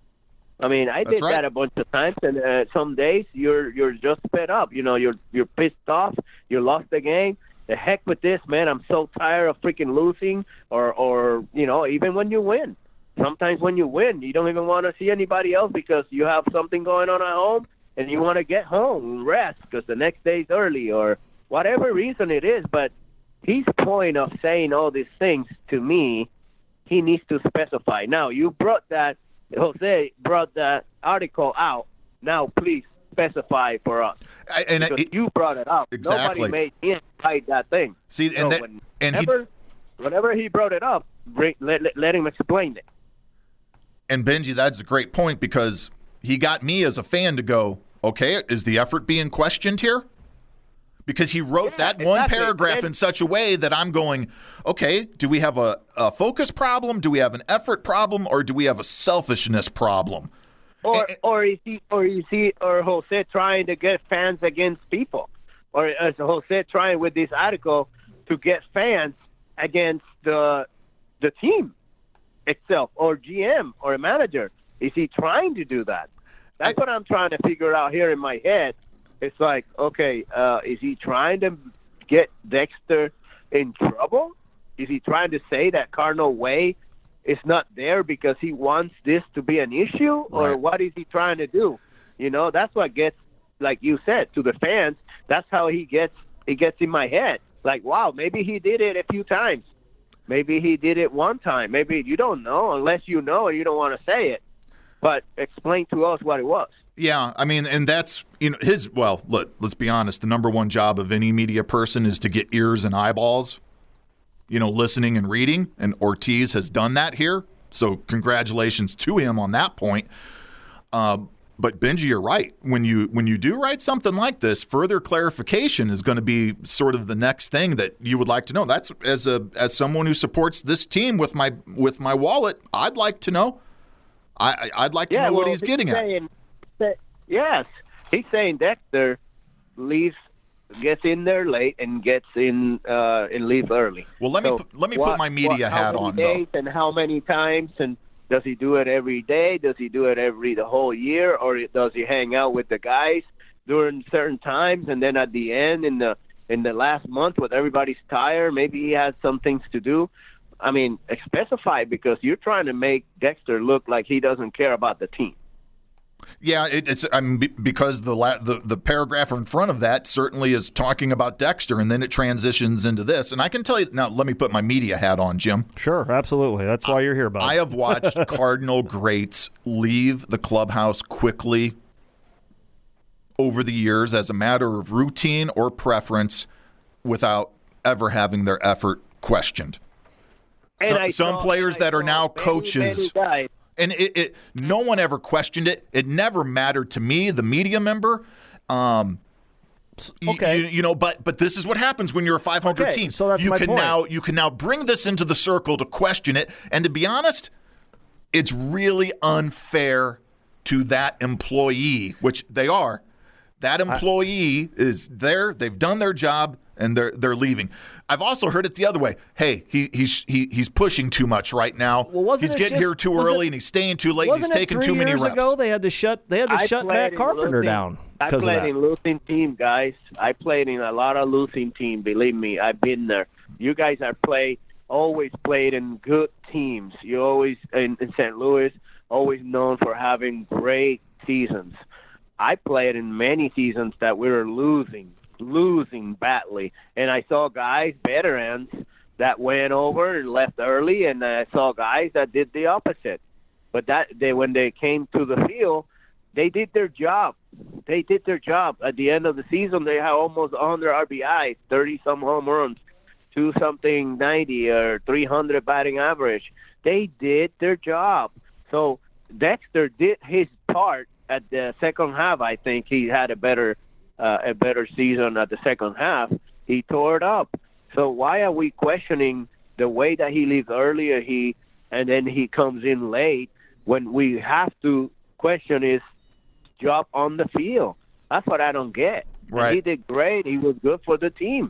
I mean, I That's did right. that a bunch of times, and uh, some days you're you're just fed up. You know, you're you're pissed off. You lost the game. The heck with this, man. I'm so tired of freaking losing, or or you know, even when you win. Sometimes when you win, you don't even want to see anybody else because you have something going on at home, and you want to get home and rest because the next day's early, or whatever reason it is. But his point of saying all these things to me, he needs to specify. Now, you brought that. Jose brought that article out. Now, please specify for us. I, and because it, you brought it up. Exactly. Nobody made him fight that thing. See, and so that, and he, whenever, whenever he brought it up, bring, let, let, let him explain it. and Benji, that's a great point because he got me as a fan to go, okay, is the effort being questioned here? Because he wrote Yeah, that one exactly. paragraph And- in such a way that I'm going, okay, do we have a, a focus problem? Do we have an effort problem? Or do we have a selfishness problem? Or And- or is he or is he or Jose trying to get fans against people? Or is Jose trying with this article to get fans against the the team itself or G M or a manager? Is he trying to do that? That's I- what I'm trying to figure out here in my head. It's like, okay, uh, is he trying to get Dexter in trouble? Is he trying to say that Cardinal Way is not there because he wants this to be an issue? Or Right. what is he trying to do? You know, that's what gets, like you said, to the fans. That's how he gets it gets in my head. Like, wow, maybe he did it a few times. Maybe he did it one time. Maybe you don't know unless you know and you don't want to say it. But explain to us what it was. Yeah, I mean, and that's, you know, his, well, look, let's be honest, the number one job of any media person is to get ears and eyeballs, you know, listening and reading, and Ortiz has done that here, so congratulations to him on that point. Uh, but Benji, you're right. When you when you do write something like this, further clarification is going to be sort of the next thing that you would like to know. That's as a as someone who supports this team with my with my wallet, I'd like to know. I I'd like to yeah, know well, what he's getting saying, at. Yes, he's saying Dexter leaves, gets in there late and gets in uh, and leaves early. Well, let me so put, let me what, put my media what, hat how on many days though. And how many times, and does he do it every day? Does he do it every the whole year, or does he hang out with the guys during certain times, and then at the end in the in the last month when everybody's tired, maybe he has some things to do? I mean, specify, because you're trying to make Dexter look like he doesn't care about the team. Yeah, it, it's I mean, because the, la- the the paragraph in front of that certainly is talking about Dexter, and then it transitions into this. And I can tell you now. Let me put my media hat on, Jim. Sure, absolutely. That's why you're here, Bob. I have watched Cardinal greats leave the clubhouse quickly over the years as a matter of routine or preference, without ever having their effort questioned. And So, I some saw, players I that are saw now many, coaches. many guys. And it, it, no one ever questioned it. It never mattered to me, the media member. Um, okay, you, you know, but but this is what happens when you're a five hundred Okay, team. so that's you my can point. now you can now bring this into the circle to question it. And to be honest, it's really unfair to that employee, which they are. That employee I, is there. They've done their job, and they're they're leaving. I've also heard it the other way. Hey, he he's he, he's pushing too much right now. Well, wasn't he's it getting just, here too early, it, and he's staying too late. Wasn't He's it taking three too many years reps. ago they had to shut they had to I shut played Matt in Carpenter losing, down I because of played that. in losing team, guys. I played in a lot of losing team. Believe me, I've been there. You guys are play always played in good teams. You always in, in Saint Louis, always known for having great seasons. I played in many seasons that we were losing, losing badly, and I saw guys, veterans, that went over and left early, and I saw guys that did the opposite. But that they, when they came to the field, they did their job. They did their job. At the end of the season, they had almost one hundred R B Is, thirty-some home runs, two-something ninety or three hundred batting average. They did their job. So Dexter did his part at the second half. I think he had a better uh, a better season at the second half. He tore it up. So why are we questioning the way that he leaves earlier he and then he comes in late when we have to question his job on the field? That's what I don't get. Right. And he did great. He was good for the team.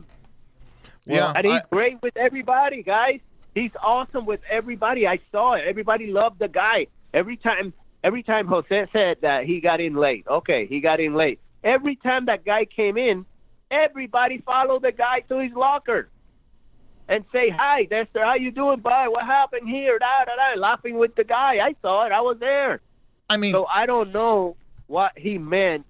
Yeah, and he's I- great with everybody, guys. He's awesome with everybody. I saw it. Everybody loved the guy. Every time every time Jose said that he got in late. Okay, he got in late. Every time that guy came in, everybody followed the guy to his locker and say, "Hi, Dexter, how you doing, bud? What happened here?" Da, da, da, laughing with the guy. I saw it. I was there. I mean, so I don't know what he meant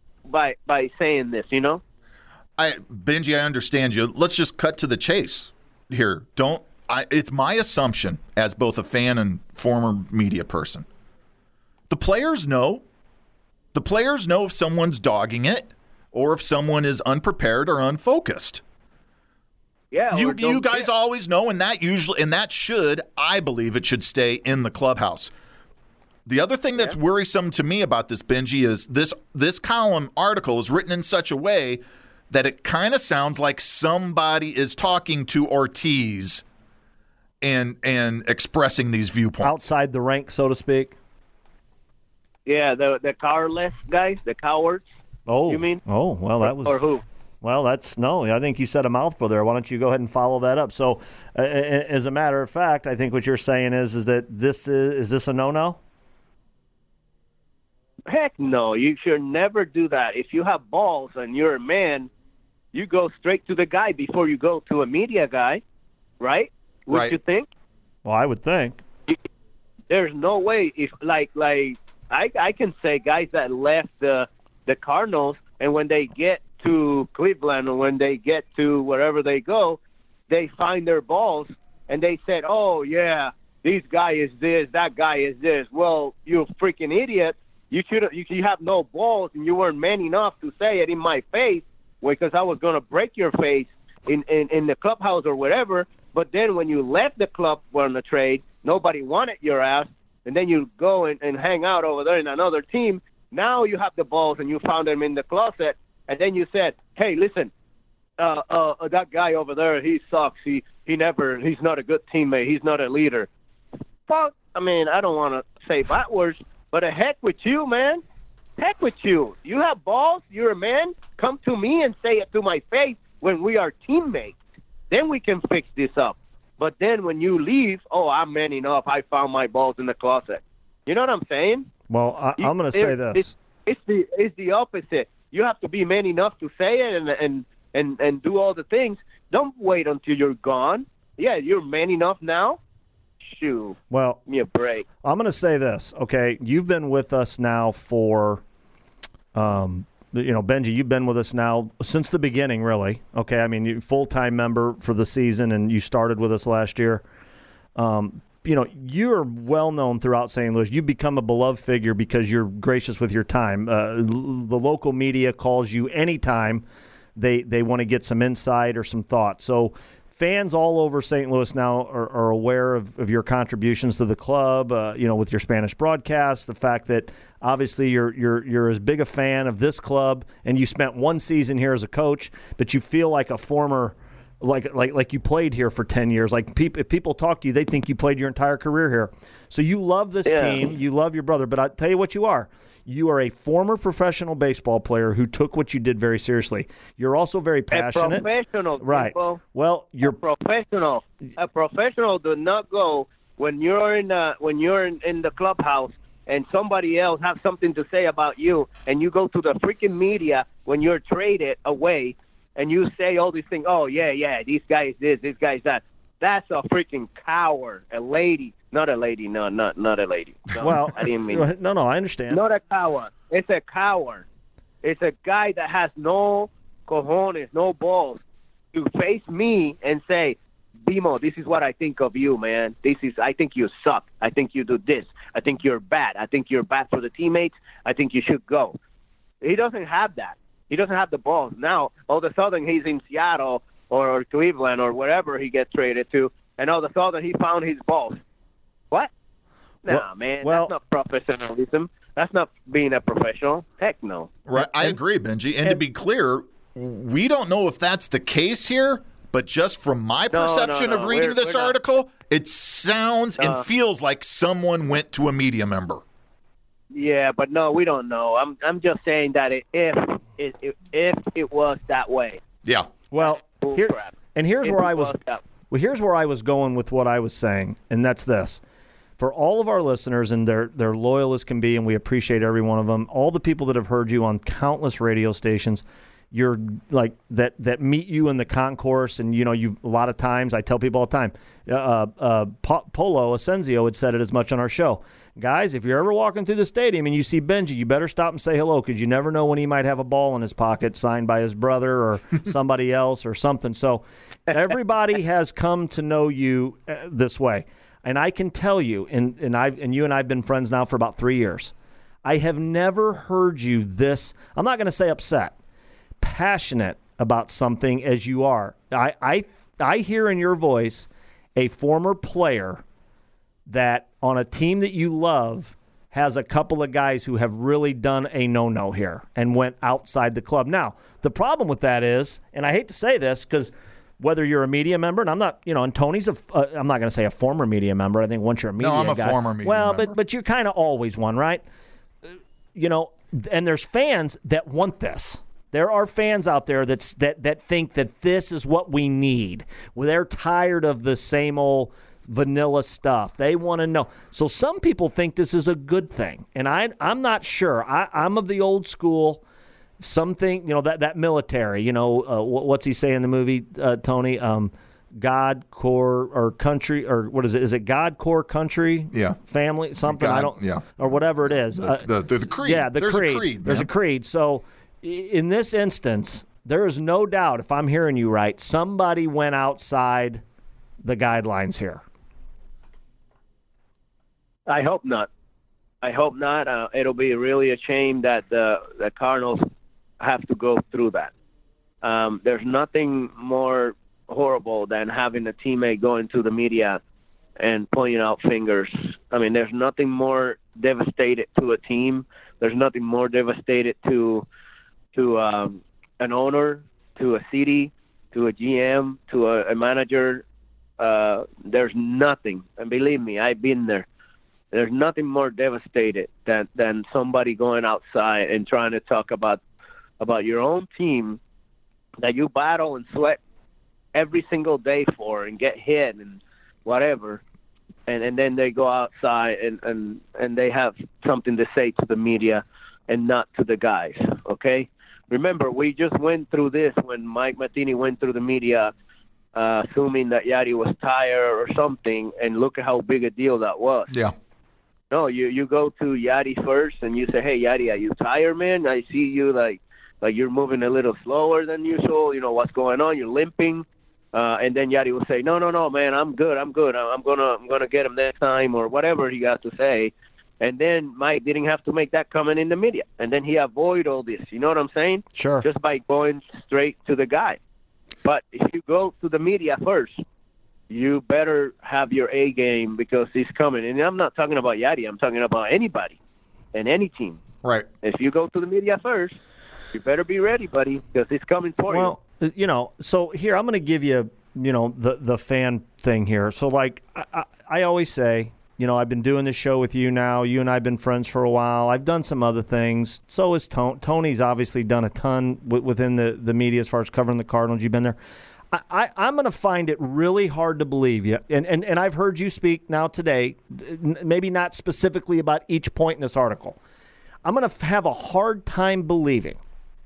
by by saying this, you know? I Benji, I understand you. Let's just cut to the chase here. Don't I, it's my assumption as both a fan and former media person. The players know. The players know if someone's dogging it or if someone is unprepared or unfocused. Yeah, You or don't you guys get- always know, and that usually and that should, I believe, it should stay in the clubhouse. The other thing that's worrisome to me about this, Benji, is this this column article is written in such a way that it kind of sounds like somebody is talking to Ortiz and and expressing these viewpoints. Outside the rank, so to speak. Yeah, the the cowardice guys, the cowards. Oh, You mean? Oh, well, that was. Or who? Well, that's no. I think you said a mouthful there. Why don't you go ahead and follow that up? So, uh, as a matter of fact, I think what you're saying is is that this is is this a no-no? Heck no, you should never do that. If you have balls and you're a man, you go straight to the guy before you go to a media guy, right? Would Right. you think? Well, I would think. There's no way. If like like I I can say guys that left the the Cardinals and when they get to Cleveland or when they get to wherever they go, they find their balls and they said, "Oh yeah, this guy is this, that guy is this." Well, you freaking idiot. You should you, you have no balls and you weren't man enough to say it in my face because I was going to break your face in, in, in the clubhouse or whatever. But then when you left the club on the trade, nobody wanted your ass, and then you go and, and hang out over there in another team, Now you have the balls and you found them in the closet, and then you said, hey, listen, uh, uh, that guy over there, he sucks. He he never, he's not a good teammate. He's not a leader. Fuck, I mean, I don't want to say bad words, but a heck with you, man. Heck with you. You have balls. You're a man. Come to me and say it to my face when we are teammates. Then we can fix this up. But then when you leave, oh, I'm man enough. I found my balls in the closet. You know what I'm saying? Well, I, I'm going to say this. It's, it's the it's the opposite. You have to be man enough to say it and and, and, and do all the things. Don't wait until you're gone. Yeah, you're man enough now. Shoot. Well, give me a break. I'm going to say this, okay? You've been with us now for, um, you know, Benji, you've been with us now since the beginning, really. Okay, I mean, you full-time member for the season, and you started with us last year. Um, you know, you're well-known throughout Saint Louis. You've become a beloved figure because you're gracious with your time. Uh, the local media calls you anytime they, they want to get some insight or some thought. So fans all over Saint Louis now are, are aware of, of your contributions to the club, uh, you know, with your Spanish broadcast, the fact that obviously you're you're you're as big a fan of this club, and you spent one season here as a coach, but you feel like a former, like like like you played here for ten years. Like people, if people talk to you, they think you played your entire career here. So you love this yeah. team, you love your brother, but I'll tell you what you are. You are a former professional baseball player who took what you did very seriously. You're also very passionate. A professional, right? People. Well, you're a professional. A professional do not go when you're in the, when you're in, in the clubhouse and somebody else has something to say about you, and you go to the freaking media when you're traded away, and you say all these things. Oh yeah, yeah, this guy is this, this guy is that. That's a freaking coward, a lady. Not a lady, no, not not a lady. No, well, I didn't mean no, no, I understand. Not a coward. It's a coward. It's a guy that has no cojones, no balls to face me and say, Bimo, this is what I think of you, man. This is, I think you suck. I think you do this. I think you're bad. I think you're bad for the teammates. I think you should go. He doesn't have that. He doesn't have the balls. Now, all of a sudden, he's in Seattle or, or Cleveland or wherever he gets traded to, and all of a sudden, he found his balls. What? Nah, well, man, well, that's not professionalism. That's not being a professional. Heck no. Right, I agree, Benji. And, and to be clear, we don't know if that's the case here, but just from my no, perception no, no. of reading we're, this we're article, not. it sounds uh, and feels like someone went to a media member. Yeah, but no, we don't know. I'm I'm just saying that it, if it, if, if it was that way. Yeah. Well, here, and here's if where I was. was Well, here's where I was going with what I was saying, and that's this. For all of our listeners, and they're, they're loyal as can be, and we appreciate every one of them, all the people that have heard you on countless radio stations, you're like that that meet you in the concourse, and you know, you a lot of times, I tell people all the time, uh, uh, Polo Ascensio had said it as much on our show. Guys, if you're ever walking through the stadium and you see Benji, you better stop and say hello, because you never know when he might have a ball in his pocket signed by his brother or somebody else or something. So everybody has come to know you uh, this way. And I can tell you, and, and, I've, and you and I have been friends now for about three years, I have never heard you this, I'm not going to say upset, passionate about something as you are. I, I, I hear in your voice a former player that on a team that you love has a couple of guys who have really done a no-no here and went outside the club. Now, the problem with that is, and I hate to say this because whether you're a media member, and I'm not, you know, and Tony's a, uh, I'm not going to say a former media member. I think once you're a media No, I'm a guy, former media well, member. but but you're kind of always one, right? You know, and there's fans that want this. There are fans out there that's that that think that this is what we need. Well, they're tired of the same old vanilla stuff. They want to know. So some people think this is a good thing, and I I'm not sure. I, I'm of the old school. Something, you know, that, that military, you know, uh, what's he say in the movie, uh, Tony? Um, God, core, or country, or what is it? Is it God, core, country? Yeah. Family, something? God, I don't, yeah. Or whatever it is. The, the, the, the creed. Yeah, the There's creed. a creed. There's man. a creed. So in this instance, there is no doubt, if I'm hearing you right, somebody went outside the guidelines here. I hope not. I hope not. Uh, it'll be really a shame that the, the Cardinals have to go through that. Um, there's nothing more horrible than having a teammate go into the media and pointing out fingers. I mean, there's nothing more devastated to a team There's nothing more devastated to to um, an owner, to a city, to a G M, to a, a manager. Uh, there's nothing, and believe me, I've been there. There's nothing more devastated than, than somebody going outside and trying to talk about about your own team that you battle and sweat every single day for and get hit and whatever. And, and then they go outside and, and, and they have something to say to the media and not to the guys, okay? Remember, we just went through this when Mike Matheny went through the media uh, assuming that Yadi was tired or something, and look at how big a deal that was. Yeah. No, you, you go to Yadi first and you say, hey, Yadi, are you tired, man? I see you like like you're moving a little slower than usual. You know, what's going on? You're limping. Uh, and then Yadi will say, no, no, no, man, I'm good. I'm good. I'm going to I'm gonna get him next time, or whatever he got to say. And then Mike didn't have to make that comment in the media. And then he avoid all this. You know what I'm saying? Sure. Just by going straight to the guy. But if you go to the media first, you better have your A game because he's coming. And I'm not talking about Yadi. I'm talking about anybody and any team. Right. If you go to the media first, you better be ready, buddy, because he's coming for well, you. Well, you know, so here, I'm going to give you, you know, the, the fan thing here. So, like, I, I, I always say, you know, I've been doing this show with you now. You and I have been friends for a while. I've done some other things. So has Tony. Tony's obviously done a ton w- within the, the media as far as covering the Cardinals. You've been there. I, I, I'm going to find it really hard to believe you. And, and, and I've heard you speak now today, maybe not specifically about each point in this article. I'm going to have a hard time believing,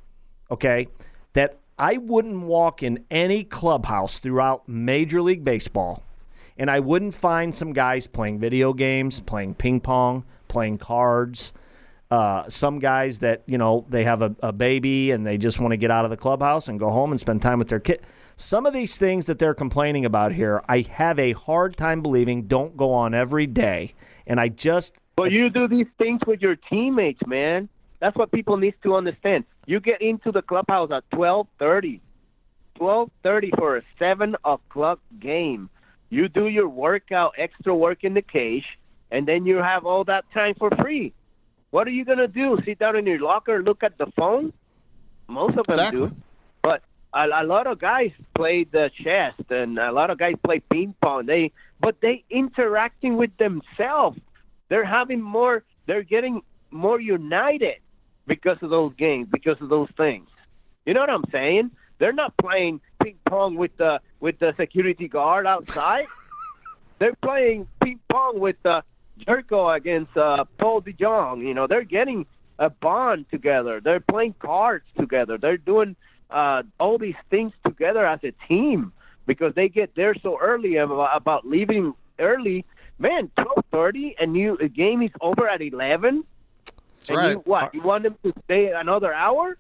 okay, that I wouldn't walk in any clubhouse throughout Major League Baseball and I wouldn't find some guys playing video games, playing ping pong, playing cards, uh, some guys that, you know, they have a, a baby and they just want to get out of the clubhouse and go home and spend time with their kid. Some of these things that they're complaining about here, I have a hard time believing don't go on every day. And I just... But you do these things with your teammates, man. That's what people need to understand. You get into the clubhouse at twelve thirty. twelve thirty for a seven o'clock game. You do your workout, extra work in the cage, and then you have all that time for free. What are you going to do? Sit down in your locker and look at the phone? Most of them Exactly. do. But a, a lot of guys play the chess, and a lot of guys play ping pong. They, but they interacting with themselves. They're having more, they're getting more united because of those games, because of those things. You know what I'm saying? They're not playing ping pong with the with the security guard outside. They're playing ping pong with uh, Jerko against uh, Paul DeJong. You know, they're getting a bond together. They're playing cards together. They're doing uh, all these things together as a team because they get there so early about, about leaving early. Man, twelve thirty and you the game is over at eleven. That's and right. you what? You want them to stay another hour?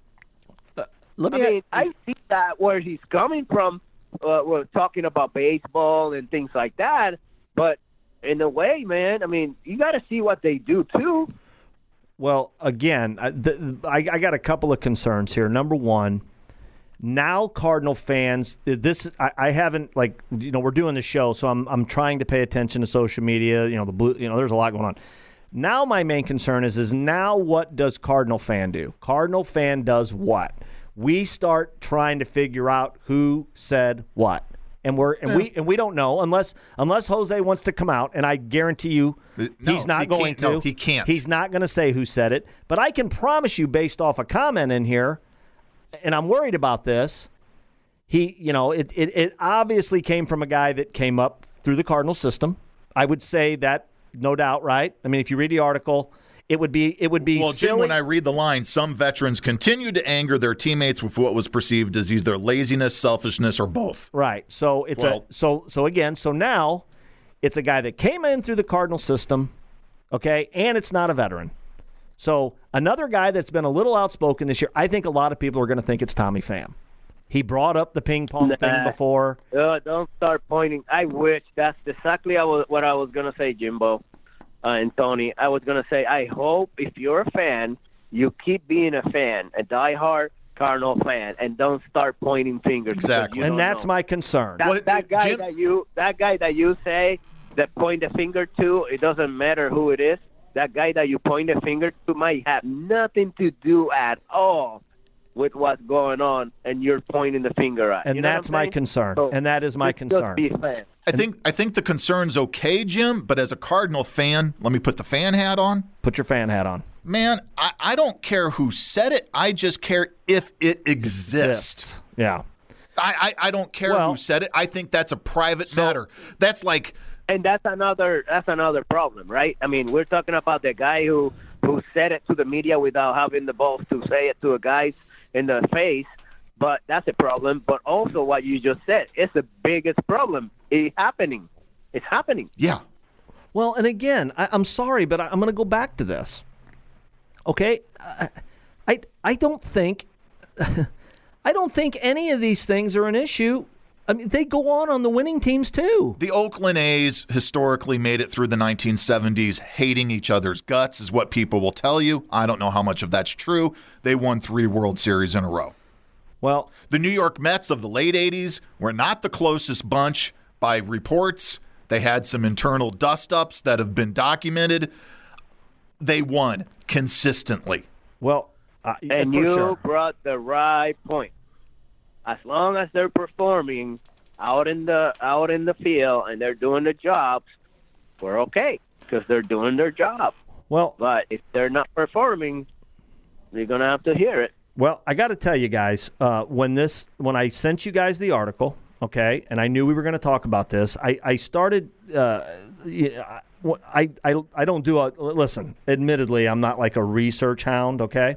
Let I me mean, I see that where he's coming from. Uh, we're talking about baseball and things like that, but in a way, man, I mean, you got to see what they do too. Well, again, I, the, I, I got a couple of concerns here. Number one, now Cardinal fans, this I, I haven't like you know we're doing the show, so I'm I'm trying to pay attention to social media. You know the blue, you know there's a lot going on. Now my main concern is is now what does Cardinal fan do? Cardinal fan does what? We start trying to figure out who said what, and we're and yeah. we and we don't know unless unless Jose wants to come out, and I guarantee you no, he's not he going to. No, he can't. He's not going to say who said it. But I can promise you, based off a comment in here, and I'm worried about this. He, you know, it it, it obviously came from a guy that came up through the Cardinal system. I would say that, no doubt, right? I mean, if you read the article. It would be it would be well, silly. Jim, when I read the line, some veterans continue to anger their teammates with what was perceived as either laziness, selfishness, or both. Right. So it's well, a so so again. So now it's a guy that came in through the Cardinal system, okay, and it's not a veteran. So another guy that's been a little outspoken this year. I think a lot of people are going to think it's Tommy Pham. He brought up the ping pong nah, thing before. Uh, don't start pointing. I wish that's exactly what I was going to say, Jimbo. Uh, and Tony, I was going to say, I hope if you're a fan, you keep being a fan, a diehard Cardinal fan, and don't start pointing fingers. Exactly. And that's know. my concern. That, well, that guy Jim, that you that guy that you say that point the finger to, it doesn't matter who it is. that guy that you point the finger to might have nothing to do at all with what's going on, and you're pointing the finger at. And you know that's my concern. So, and that is my concern. Just be fair. I think I think the concern's okay, Jim, but as a Cardinal fan, let me put the fan hat on. Put your fan hat on. Man, I, I don't care who said it. I just care if it exists. Exists. Yeah. I, I, I don't care Well- who said it. I think that's a private So- matter. That's like And that's another that's another problem, right? I mean, we're talking about the guy who who said it to the media without having the balls to say it to a guy in the face. But that's a problem. But also what you just said, it's the biggest problem. It's happening. It's happening. yeah. Well, and again, I, I'm sorry, but I, I'm going to go back to this. Okay, I, I, I don't think, I don't think any of these things are an issue. I mean, they go on on the winning teams too. The Oakland A's historically made it through the nineteen seventies hating each other's guts, is what people will tell you. I don't know how much of that's true. They won three World Series in a row. Well, The New York Mets of the late eighties were not the closest bunch by reports. They had some internal dust-ups that have been documented. They won consistently. well, uh, And for you sure. brought the right point. As long as they're performing out in the out in the field and they're doing the jobs, we're okay because they're doing their job. Well, But if they're not performing, you're gonna have to hear it. Well, I got to tell you guys, uh, when this, when I sent you guys the article, okay, and I knew we were going to talk about this, I, I started. Uh, you know, I, I I don't do a listen. Admittedly, I'm not like a research hound, okay,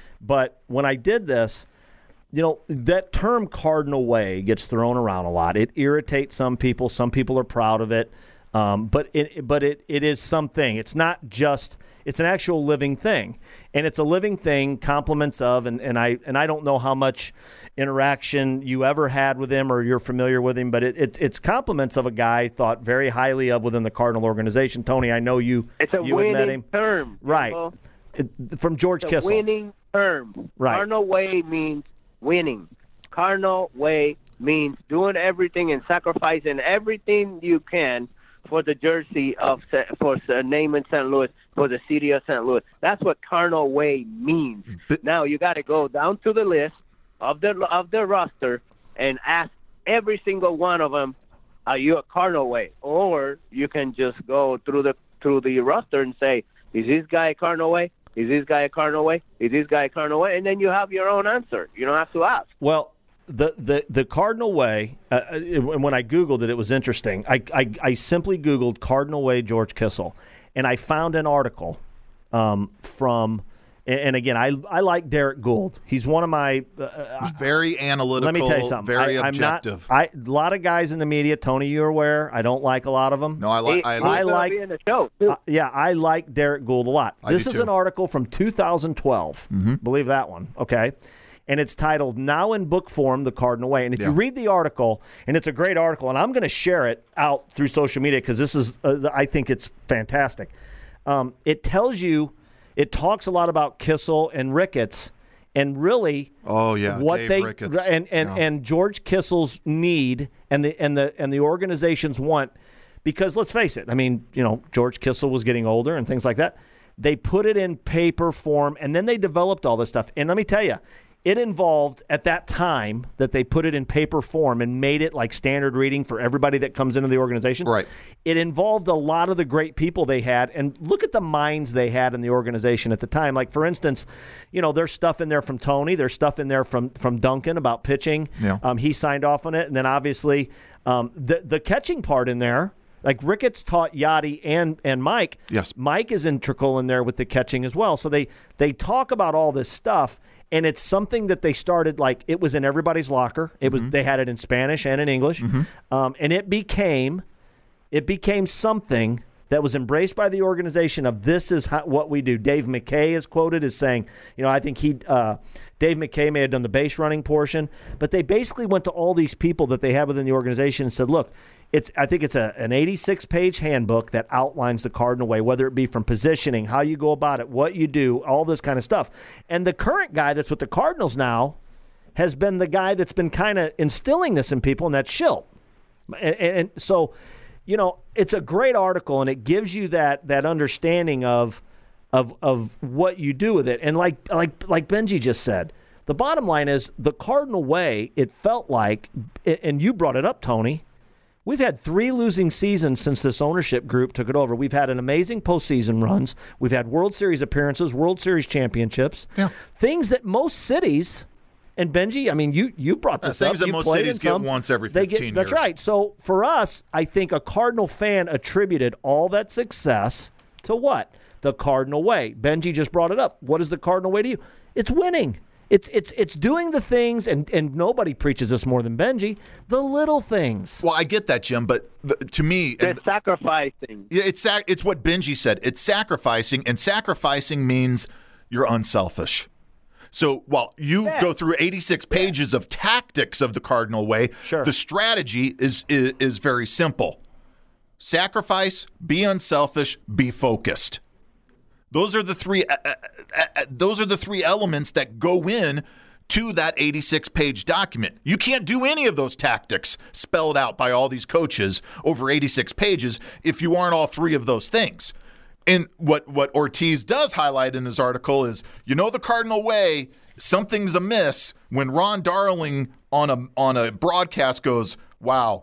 but when I did this, you know, that term "Cardinal Way" gets thrown around a lot. It irritates some people. Some people are proud of it, um, but it but it it is something. It's not just. It's an actual living thing, and it's a living thing. Compliments of, and, and I and I don't know how much interaction you ever had with him or you're familiar with him, but it, it it's compliments of a guy thought very highly of within the Cardinal organization. Tony, I know you. It's a you had met winning him. term, Right? people. It, from George It's a Kissel. winning term. Right. Cardinal Way means winning. Cardinal Way means doing everything and sacrificing everything you can for the jersey of for the name in Saint Louis, for the city of Saint Louis. That's what Cardinal Way means. But- now you got to go down to the list of the of the roster and ask every single one of them, "Are you a Cardinal Way?" Or you can just go through the through the roster and say, "Is this guy a Cardinal Way? Is this guy a Cardinal Way? Is this guy a Cardinal Way?" And then you have your own answer. You don't have to ask. Well, the the the Cardinal Way. Uh, and when I Googled it, it was interesting. I, I I simply Googled Cardinal Way George Kissel, and I found an article um, from. And, and again, I I like Derek Gould. He's one of my. Uh, Very analytical. let me tell you something. Very I, I'm objective. Not, I, a lot of guys in the media, Tony, you're aware. I don't like a lot of them. no, I like. He- I, he's like I gonna like- be in the show too. Uh, yeah, I like Derek Gould a lot. I This do is too. an article from two thousand twelve. Mm-hmm. Believe that one, okay? And it's titled "Now in Book Form: The Cardinal Way." And if Yeah. you read the article, and it's a great article, and I'm going to share it out through social media because this is, uh, I think it's fantastic. Um, it tells you, it talks a lot about Kissel and Ricketts, and really, Oh, yeah, what Dave they Ricketts. and and, Yeah. and George Kissel's need and the and the and the organization's want. Because let's face it, I mean, you know, George Kissel was getting older and things like that. They put it in paper form, and then they developed all this stuff. And let me tell you, it involved, at that time that they put it in paper form and made it like standard reading for everybody that comes into the organization. Right. It involved a lot of the great people they had. And look at the minds they had in the organization at the time. Like, for instance, you know, there's stuff in there from Tony. There's stuff in there from, from Duncan about pitching. Yeah. Um, he signed off on it. And then obviously um, the, the catching part in there, like Ricketts taught Yachty and, and Mike. Yes. Mike is integral in there with the catching as well. So they, they talk about all this stuff. And it's something that they started, like, it was in everybody's locker. It was They had it in Spanish and in English. Um, and it became it became something that was embraced by the organization of this is how, what we do. Dave McKay is quoted as saying, you know, I think he, uh, Dave McKay may have done the base running portion, but they basically went to all these people that they have within the organization and said, look, It's I think it's a an eighty-six page handbook that outlines the Cardinal way, whether it be from positioning, how you go about it, what you do, all this kind of stuff. And the current guy that's with the Cardinals now has been the guy that's been kind of instilling this in people, and that's Schilt. And, and so, you know, it's a great article, and it gives you that that understanding of of of what you do with it. And like like like Benji just said, the bottom line is the Cardinal way. It felt like, and you brought it up, Tony. We've had three losing seasons since this ownership group took it over. We've had an amazing postseason runs. We've had World Series appearances, World Series championships, yeah. things that most cities. And Benji, I mean, you you brought this uh, up. Things that you most played cities in some, get once every fifteen they get, years. That's right. So for us, I think a Cardinal fan attributed all that success to what? The Cardinal way. Benji just brought it up. What is the Cardinal way to you? It's winning. It's it's it's doing the things, and, and nobody preaches this more than Benji, the little things. Well, I get that, Jim, but the, to me... It's sacrificing. Yeah, it's, it's what Benji said. It's sacrificing, and sacrificing means you're unselfish. So while you yeah. go through eighty-six pages of tactics of the Cardinal way, sure. the strategy is, is is very simple. Sacrifice, be unselfish, be focused. Those are the three. Uh, uh, uh, those are the three elements that go in to that eighty-six page document. You can't do any of those tactics spelled out by all these coaches over eighty-six pages if you aren't all three of those things. And what, what Ortiz does highlight in his article is, you know, the Cardinal way, something's amiss when Ron Darling on a on a broadcast goes, wow,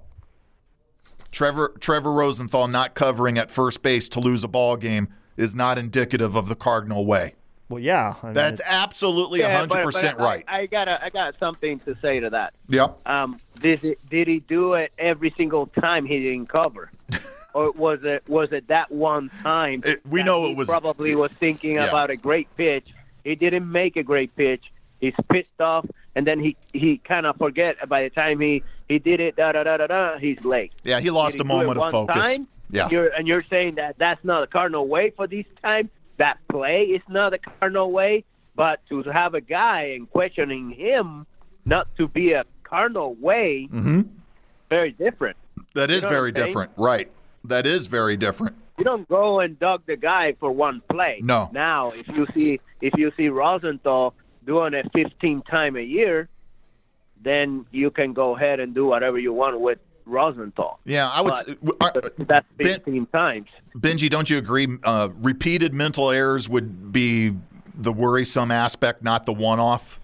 Trevor Trevor Rosenthal not covering at first base to lose a ball game is not indicative of the Cardinal way. Well, yeah. I mean, That's absolutely yeah, one hundred percent but, but right. I, I got I got something to say to that. Yeah. Um, did it, did he do it every single time he didn't cover? Or was it was it that one time? It, we that know he it was probably was thinking yeah. about a great pitch. He didn't make a great pitch. He's pissed off, and then he, he kind of forget by the time he, he did it. Da da da da da. He's late. Yeah, he lost Did a he do moment it of one focus. Time? Yeah. And you're, and you're saying that that's not a Cardinal way for this time. That play is not a Cardinal way, but to have a guy and questioning him not to be a Cardinal way, mm-hmm. very different. That is You know very what I'm saying? different. Right. That is very different. You don't go and dog the guy for one play. No. Now, if you see if you see Rosenthal doing it fifteen times a year, then you can go ahead and do whatever you want with Rosenthal. Yeah, I would. But Uh, that's fifteen ben, times. Benji, don't you agree? Uh, repeated mental errors would be the worrisome aspect, not the one-off.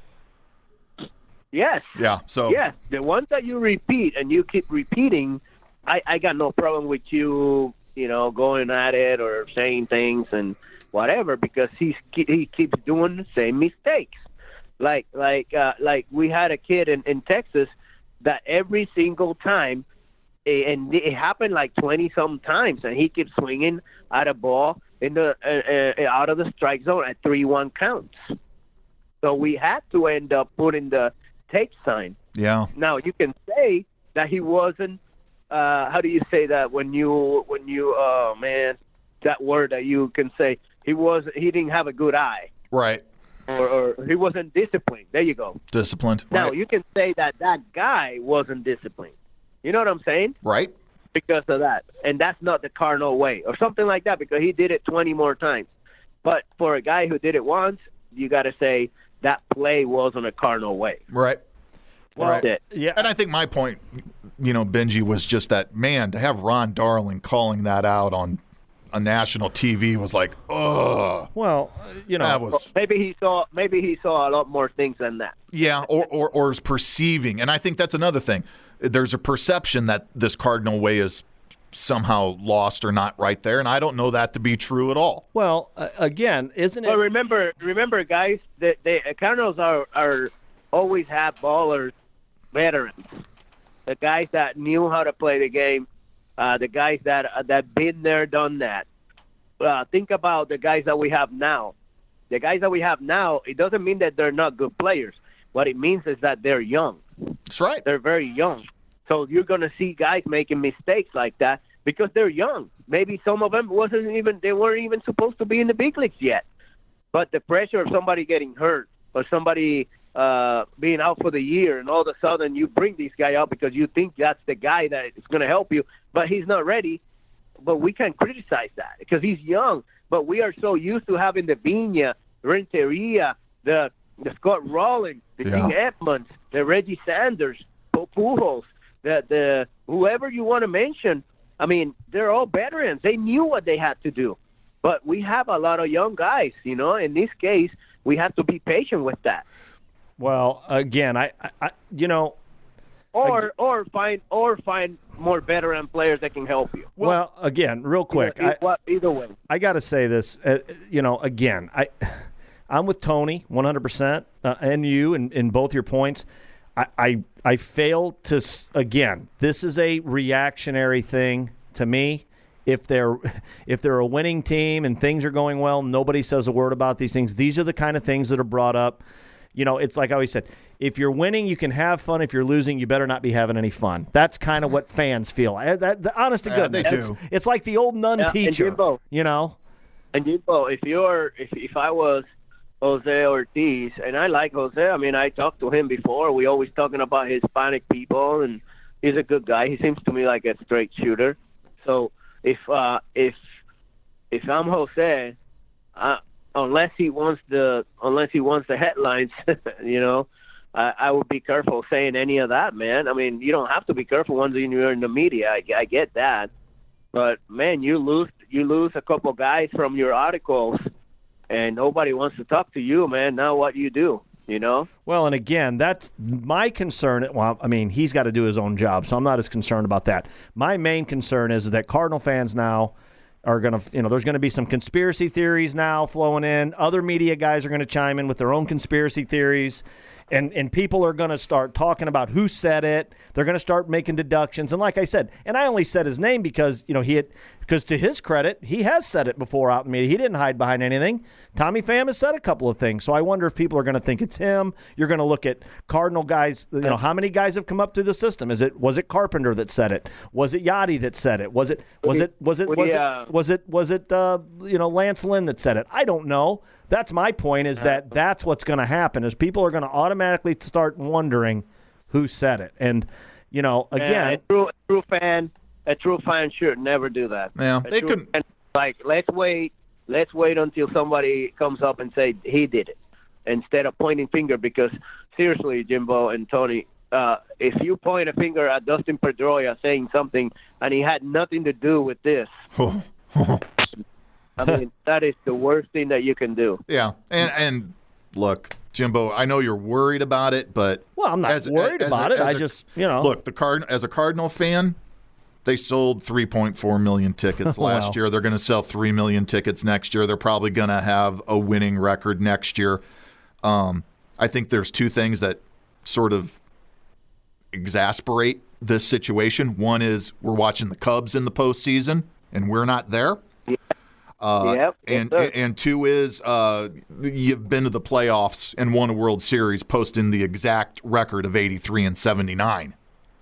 Yes. Yeah. So. Yes, the ones that you repeat and you keep repeating, I, I got no problem with you, you know, going at it or saying things and whatever, because he's he keeps doing the same mistakes. Like like uh, like we had a kid in, in Texas that every single time, and it happened like twenty some times, and he keeps swinging at a ball in the uh, uh, out of the strike zone at three one counts. So we had to end up putting the tape sign. Yeah. Now you can say that he wasn't. Uh, how do you say that when you when you oh man, that word that you can say he was he didn't have a good eye. Right. Or, or he wasn't disciplined. There you go. Disciplined. Now right. you can say that that guy wasn't disciplined. You know what I'm saying? Right. Because of that, and that's not the Cardinal way, or something like that, because he did it twenty more times. But for a guy who did it once, you got to say that play wasn't a Cardinal way. Right. Well, right. That's it. Yeah. And I think my point, you know, Benji, was just that, man, to have Ron Darling calling that out on a national T V was like, ugh. Well, you know, that was maybe he saw maybe he saw a lot more things than that. Yeah, or, or or is perceiving. And I think that's another thing. There's a perception that this Cardinal way is somehow lost or not right there, and I don't know that to be true at all. Well, uh, again, isn't it? Well, remember, remember, guys, that the Cardinals are are always have ballers, veterans, the guys that knew how to play the game, uh, the guys that uh, that been there, done that. Uh, think about the guys that we have now. The guys that we have now, it doesn't mean that they're not good players. What it means is that they're young. That's right. They're very young. So you're going to see guys making mistakes like that because they're young. Maybe some of them wasn't even they weren't even supposed to be in the big leagues yet. But the pressure of somebody getting hurt or somebody uh, being out for the year, and all of a sudden you bring this guy out because you think that's the guy that is going to help you, but he's not ready. But we can criticize that because he's young. But we are so used to having the Viña, Renteria, the the Scott Rowland, the Yeah. King Edmonds, the Reggie Sanders, Pujols, the the whoever you want to mention, I mean, they're all veterans. They knew what they had to do. But we have a lot of young guys, you know. In this case, we have to be patient with that. Well, again, I, I you know, or I, or find or find more veteran players that can help you. Well, well again, real quick, either, I, either way, I got to say this. Uh, you know, again, I I'm with Tony one hundred percent, uh, and you in, in both your points. I, I I fail to again. This is a reactionary thing to me. If they're if they're a winning team and things are going well, nobody says a word about these things. These are the kind of things that are brought up. You know, it's like I always said, if you're winning, you can have fun. If you're losing, you better not be having any fun. That's kind of what fans feel. That, the, honest to yeah, goodness, they it's, do. it's like the old nun yeah, teacher. And Jimbo, you know, and Jimbo, if you're if if I was Jose Ortiz, and I like Jose. I mean, I talked to him before. We always talking about Hispanic people, and he's a good guy. He seems to me like a straight shooter. So. If uh, if if I'm Jose, uh, unless he wants the unless he wants the headlines, you know, I, I would be careful saying any of that, man. I mean, you don't have to be careful once you're in the media. I, I get that, but man, you lose you lose a couple guys from your articles, and nobody wants to talk to you, man. Now what you do? You know? Well, and again, that's my concern. Well, I mean, he's got to do his own job, so I'm not as concerned about that. My main concern is that Cardinal fans now are going to, you know, there's going to be some conspiracy theories now flowing in. Other media guys are going to chime in with their own conspiracy theories, and, and people are going to start talking about who said it. They're going to start making deductions. And like I said, and I only said his name because, you know, he had, because to his credit, he has said it before out in the media. He didn't hide behind anything. Tommy Pham has said a couple of things. So I wonder if people are going to think it's him. You're going to look at Cardinal guys. You know, how many guys have come up through the system? Is it was it Carpenter that said it? Was it Yachty that said it? Was it was it was it was it was it was it uh, you know Lance Lynn that said it? I don't know. That's my point. Is that that's what's going to happen? Is people are going to automatically start wondering who said it? And you know, again, a true, a true fan, a true fan should never do that. Yeah, a they couldn't. Fan, like, let's wait. Let's wait until somebody comes up and say he did it, instead of pointing finger. Because seriously, Jimbo and Tony, uh, if you point a finger at Dustin Pedroia saying something and he had nothing to do with this, I mean, that is the worst thing that you can do. Yeah, and and look, Jimbo, I know you're worried about it, but well, I'm not as, worried as about a, it. I a, just, you know, look, the Card as a Cardinal fan. They sold three point four million tickets last wow. year. They're going to sell three million tickets next year. They're probably going to have a winning record next year. Um, I think there's two things that sort of exasperate this situation. One is we're watching the Cubs in the postseason, and we're not there. Yeah. Uh, yep. And yes, and two is uh, you've been to the playoffs and won a World Series, posting the exact record of eighty-three and seventy-nine.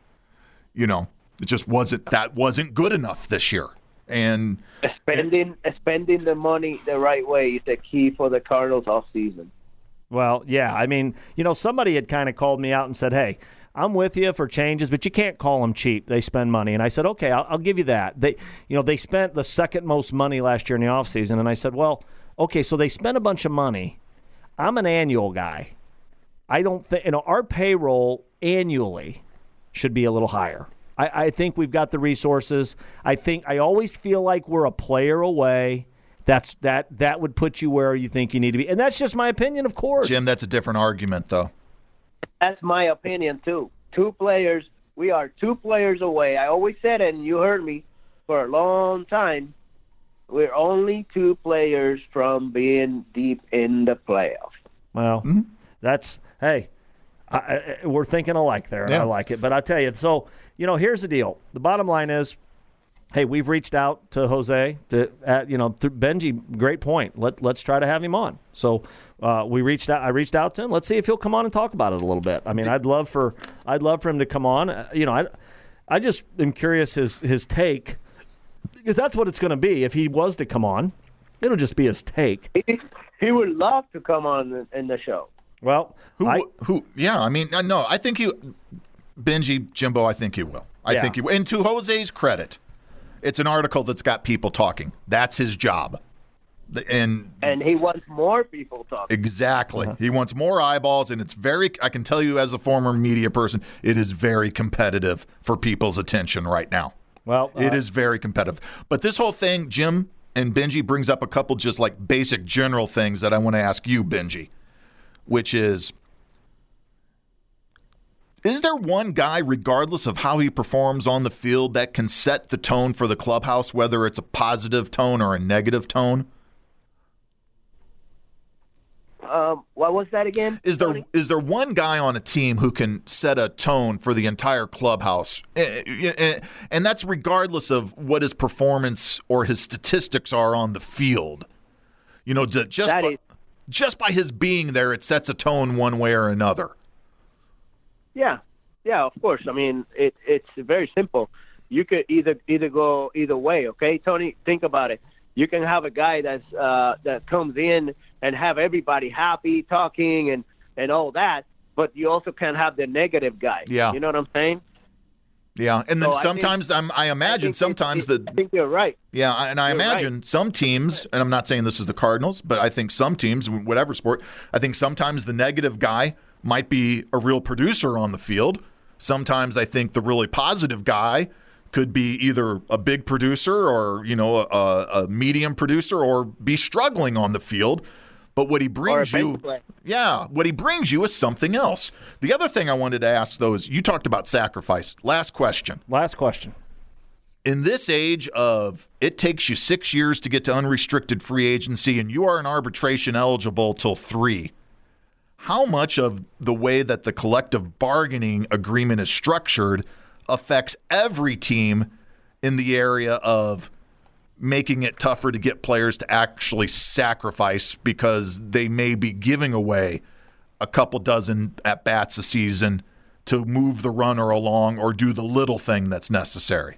You know. It just wasn't that wasn't good enough this year, and spending spending the money the right way is the key for the Cardinals all season. Well, yeah, I mean, you know, somebody had kind of called me out and said, "Hey, I'm with you for changes, but you can't call them cheap. They spend money." And I said, "Okay, I'll, I'll give you that." They, you know, they spent the second most money last year in the offseason, and I said, "Well, okay, so they spent a bunch of money. I'm an annual guy. I don't think you know our payroll annually should be a little higher." I, I think we've got the resources. I think I always feel like we're a player away. That's that that would put you where you think you need to be. And that's just my opinion, of course. Jim, that's a different argument, though. That's my opinion, too. Two players. We are two players away. I always said it, and you heard me for a long time. We're only two players from being deep in the playoffs. Well, mm-hmm. that's, hey, I, I, we're thinking alike there, and yeah. I like it. But I tell you, so, you know, here's the deal. The bottom line is, hey, we've reached out to Jose. To, uh, you know, to Benji, great point. Let, let's try to have him on. So uh, we reached out. I reached out to him. Let's see if he'll come on and talk about it a little bit. I mean, I'd love for I'd love for him to come on. Uh, you know, I, I just am curious his, his take, because that's what it's going to be. If he was to come on, it'll just be his take. He, he would love to come on in the show. Well, who, I, who, yeah, I mean, no, I think you, Benji, Jimbo, I think you will. I yeah. think you will. And to Jose's credit, it's an article that's got people talking. That's his job. And and he wants more people talking. Exactly. Uh-huh. He wants more eyeballs, and it's very, I can tell you as a former media person, it is very competitive for people's attention right now. Well, uh, it is very competitive. But this whole thing, Jim and Benji, brings up a couple just like basic general things that I want to ask you, Benji, which is, is there one guy, regardless of how he performs on the field, that can set the tone for the clubhouse, whether it's a positive tone or a negative tone? Um, what was that again? Is there Tony? is there one guy on a team who can set a tone for the entire clubhouse? And that's regardless of what his performance or his statistics are on the field. You know, just by, is, just by his being there, it sets a tone one way or another. Yeah, yeah, of course. I mean, it, it's very simple. You could either either go either way, okay, Tony? Think about it. You can have a guy that's uh, that comes in and have everybody happy, talking, and, and all that, but you also can have the negative guy. Yeah. You know what I'm saying? Yeah, and then so sometimes I, think, I'm, I imagine I sometimes it, it, the I think you're right. Yeah, and I you're imagine right. some teams, and I'm not saying this is the Cardinals, but I think some teams, whatever sport, I think sometimes the negative guy might be a real producer on the field. Sometimes I think the really positive guy could be either a big producer or, you know, a, a medium producer or be struggling on the field. But what he brings you, play. yeah, what he brings you is something else. The other thing I wanted to ask, though, is you talked about sacrifice. Last question. Last question. In this age of it takes you six years to get to unrestricted free agency and you are an arbitration eligible till three, how much of the way that the collective bargaining agreement is structured affects every team in the area of making it tougher to get players to actually sacrifice because they may be giving away a couple dozen at-bats a season to move the runner along or do the little thing that's necessary?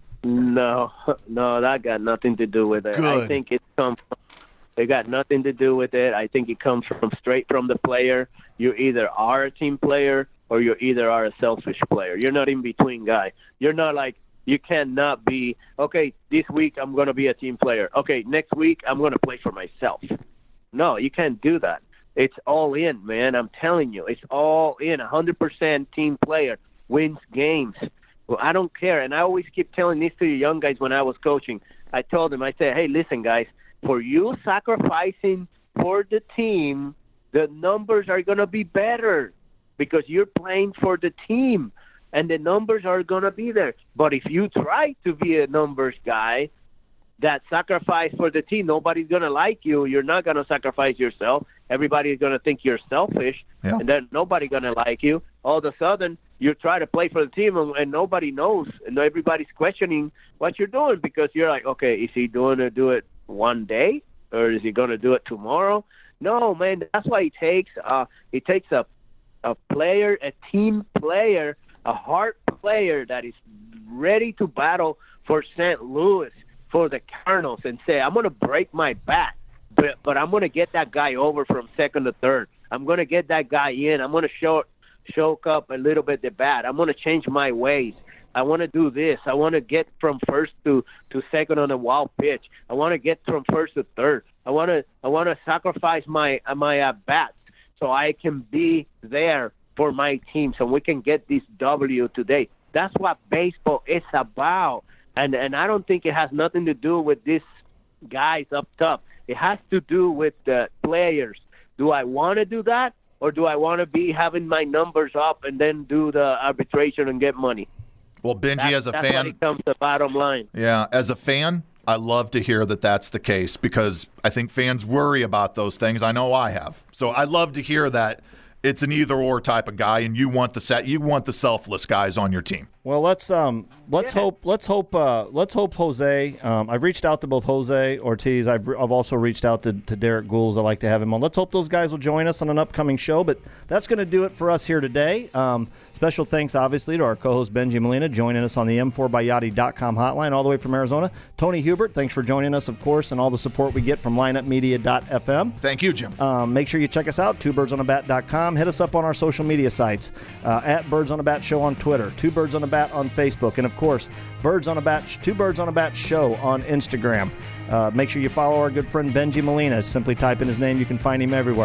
No, no, that got nothing to do with it. Good. I think it comes from, it got nothing to do with it. I think it comes from straight from the player. You either are a team player or you either are a selfish player. You're not in between guy. You're not like, you cannot be, okay, this week I'm going to be a team player. Okay, next week I'm going to play for myself. No, you can't do that. It's all in, man. I'm telling you, it's all in. one hundred percent team player wins games. Well, I don't care. And I always keep telling this to the young guys when I was coaching. I told them, I said, hey, listen, guys, for you sacrificing for the team, the numbers are going to be better because you're playing for the team, and the numbers are going to be there. But if you try to be a numbers guy that sacrifice for the team, nobody's going to like you. You're not going to sacrifice yourself. Everybody's going to think you're selfish, yeah. and then nobody's going to like you. All of a sudden, you try to play for the team, and, and nobody knows, and everybody's questioning what you're doing because you're like, okay, is he doing to do it one day, or is he going to do it tomorrow? No, man, that's why it takes uh, it takes a a player, a team player, a hard player that is ready to battle for Saint Louis, for the Cardinals, and say, I'm going to break my back, but, but I'm going to get that guy over from second to third. I'm going to get that guy in. I'm going to show choke up a little bit the bat. I'm going to change my ways. I want to do this. I want to get from first to, to second on a wild pitch. I want to get from first to third. I want to I want to sacrifice my my uh, bats so I can be there for my team, so we can get this W today. That's what baseball is about. And and I don't think it has nothing to do with these guys up top. It has to do with the players. Do I want to do that, or do I want to be having my numbers up and then do the arbitration and get money? Well, Benji, that's, as a that's fan, when it comes to bottom line. Yeah, as a fan, I love to hear that that's the case because I think fans worry about those things. I know I have. So I love to hear that it's an either-or type of guy, and you want the set, you want the selfless guys on your team. Well, let's um, let's yeah. hope let's hope uh, let's hope Jose. Um, I've reached out to both Jose Ortiz. I've I've also reached out to, to Derek Gould. I like to have him on. Let's hope those guys will join us on an upcoming show. But that's going to do it for us here today. Um, special thanks, obviously, to our co-host Benji Molina joining us on the M four by Yachty dot com hotline all the way from Arizona. Tony Hubert, thanks for joining us, of course, and all the support we get from lineup media dot f m. Thank you, Jim. Um, make sure you check us out, two birds on a bat dot com. Hit us up on our social media sites, uh, at Birds on a Bat Show on Twitter, Two Birds on a Bat on Facebook, and, of course, Birds on a Bat, Two Birds on a Bat Show on Instagram. Uh, make sure you follow our good friend Benji Molina. Simply type in his name. You can find him everywhere.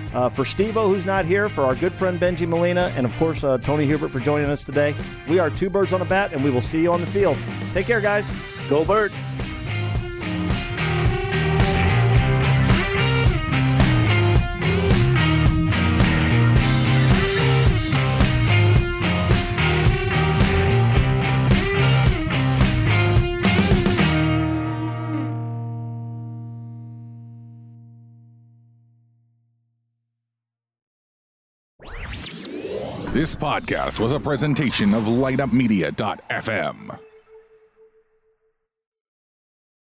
Uh, for Steve-O, who's not here, for our good friend Benji Molina, and of course uh, Tony Hubert for joining us today. We are Two Birds on a Bat, and we will see you on the field. Take care, guys. Go Birds. This podcast was a presentation of light up media dot f m.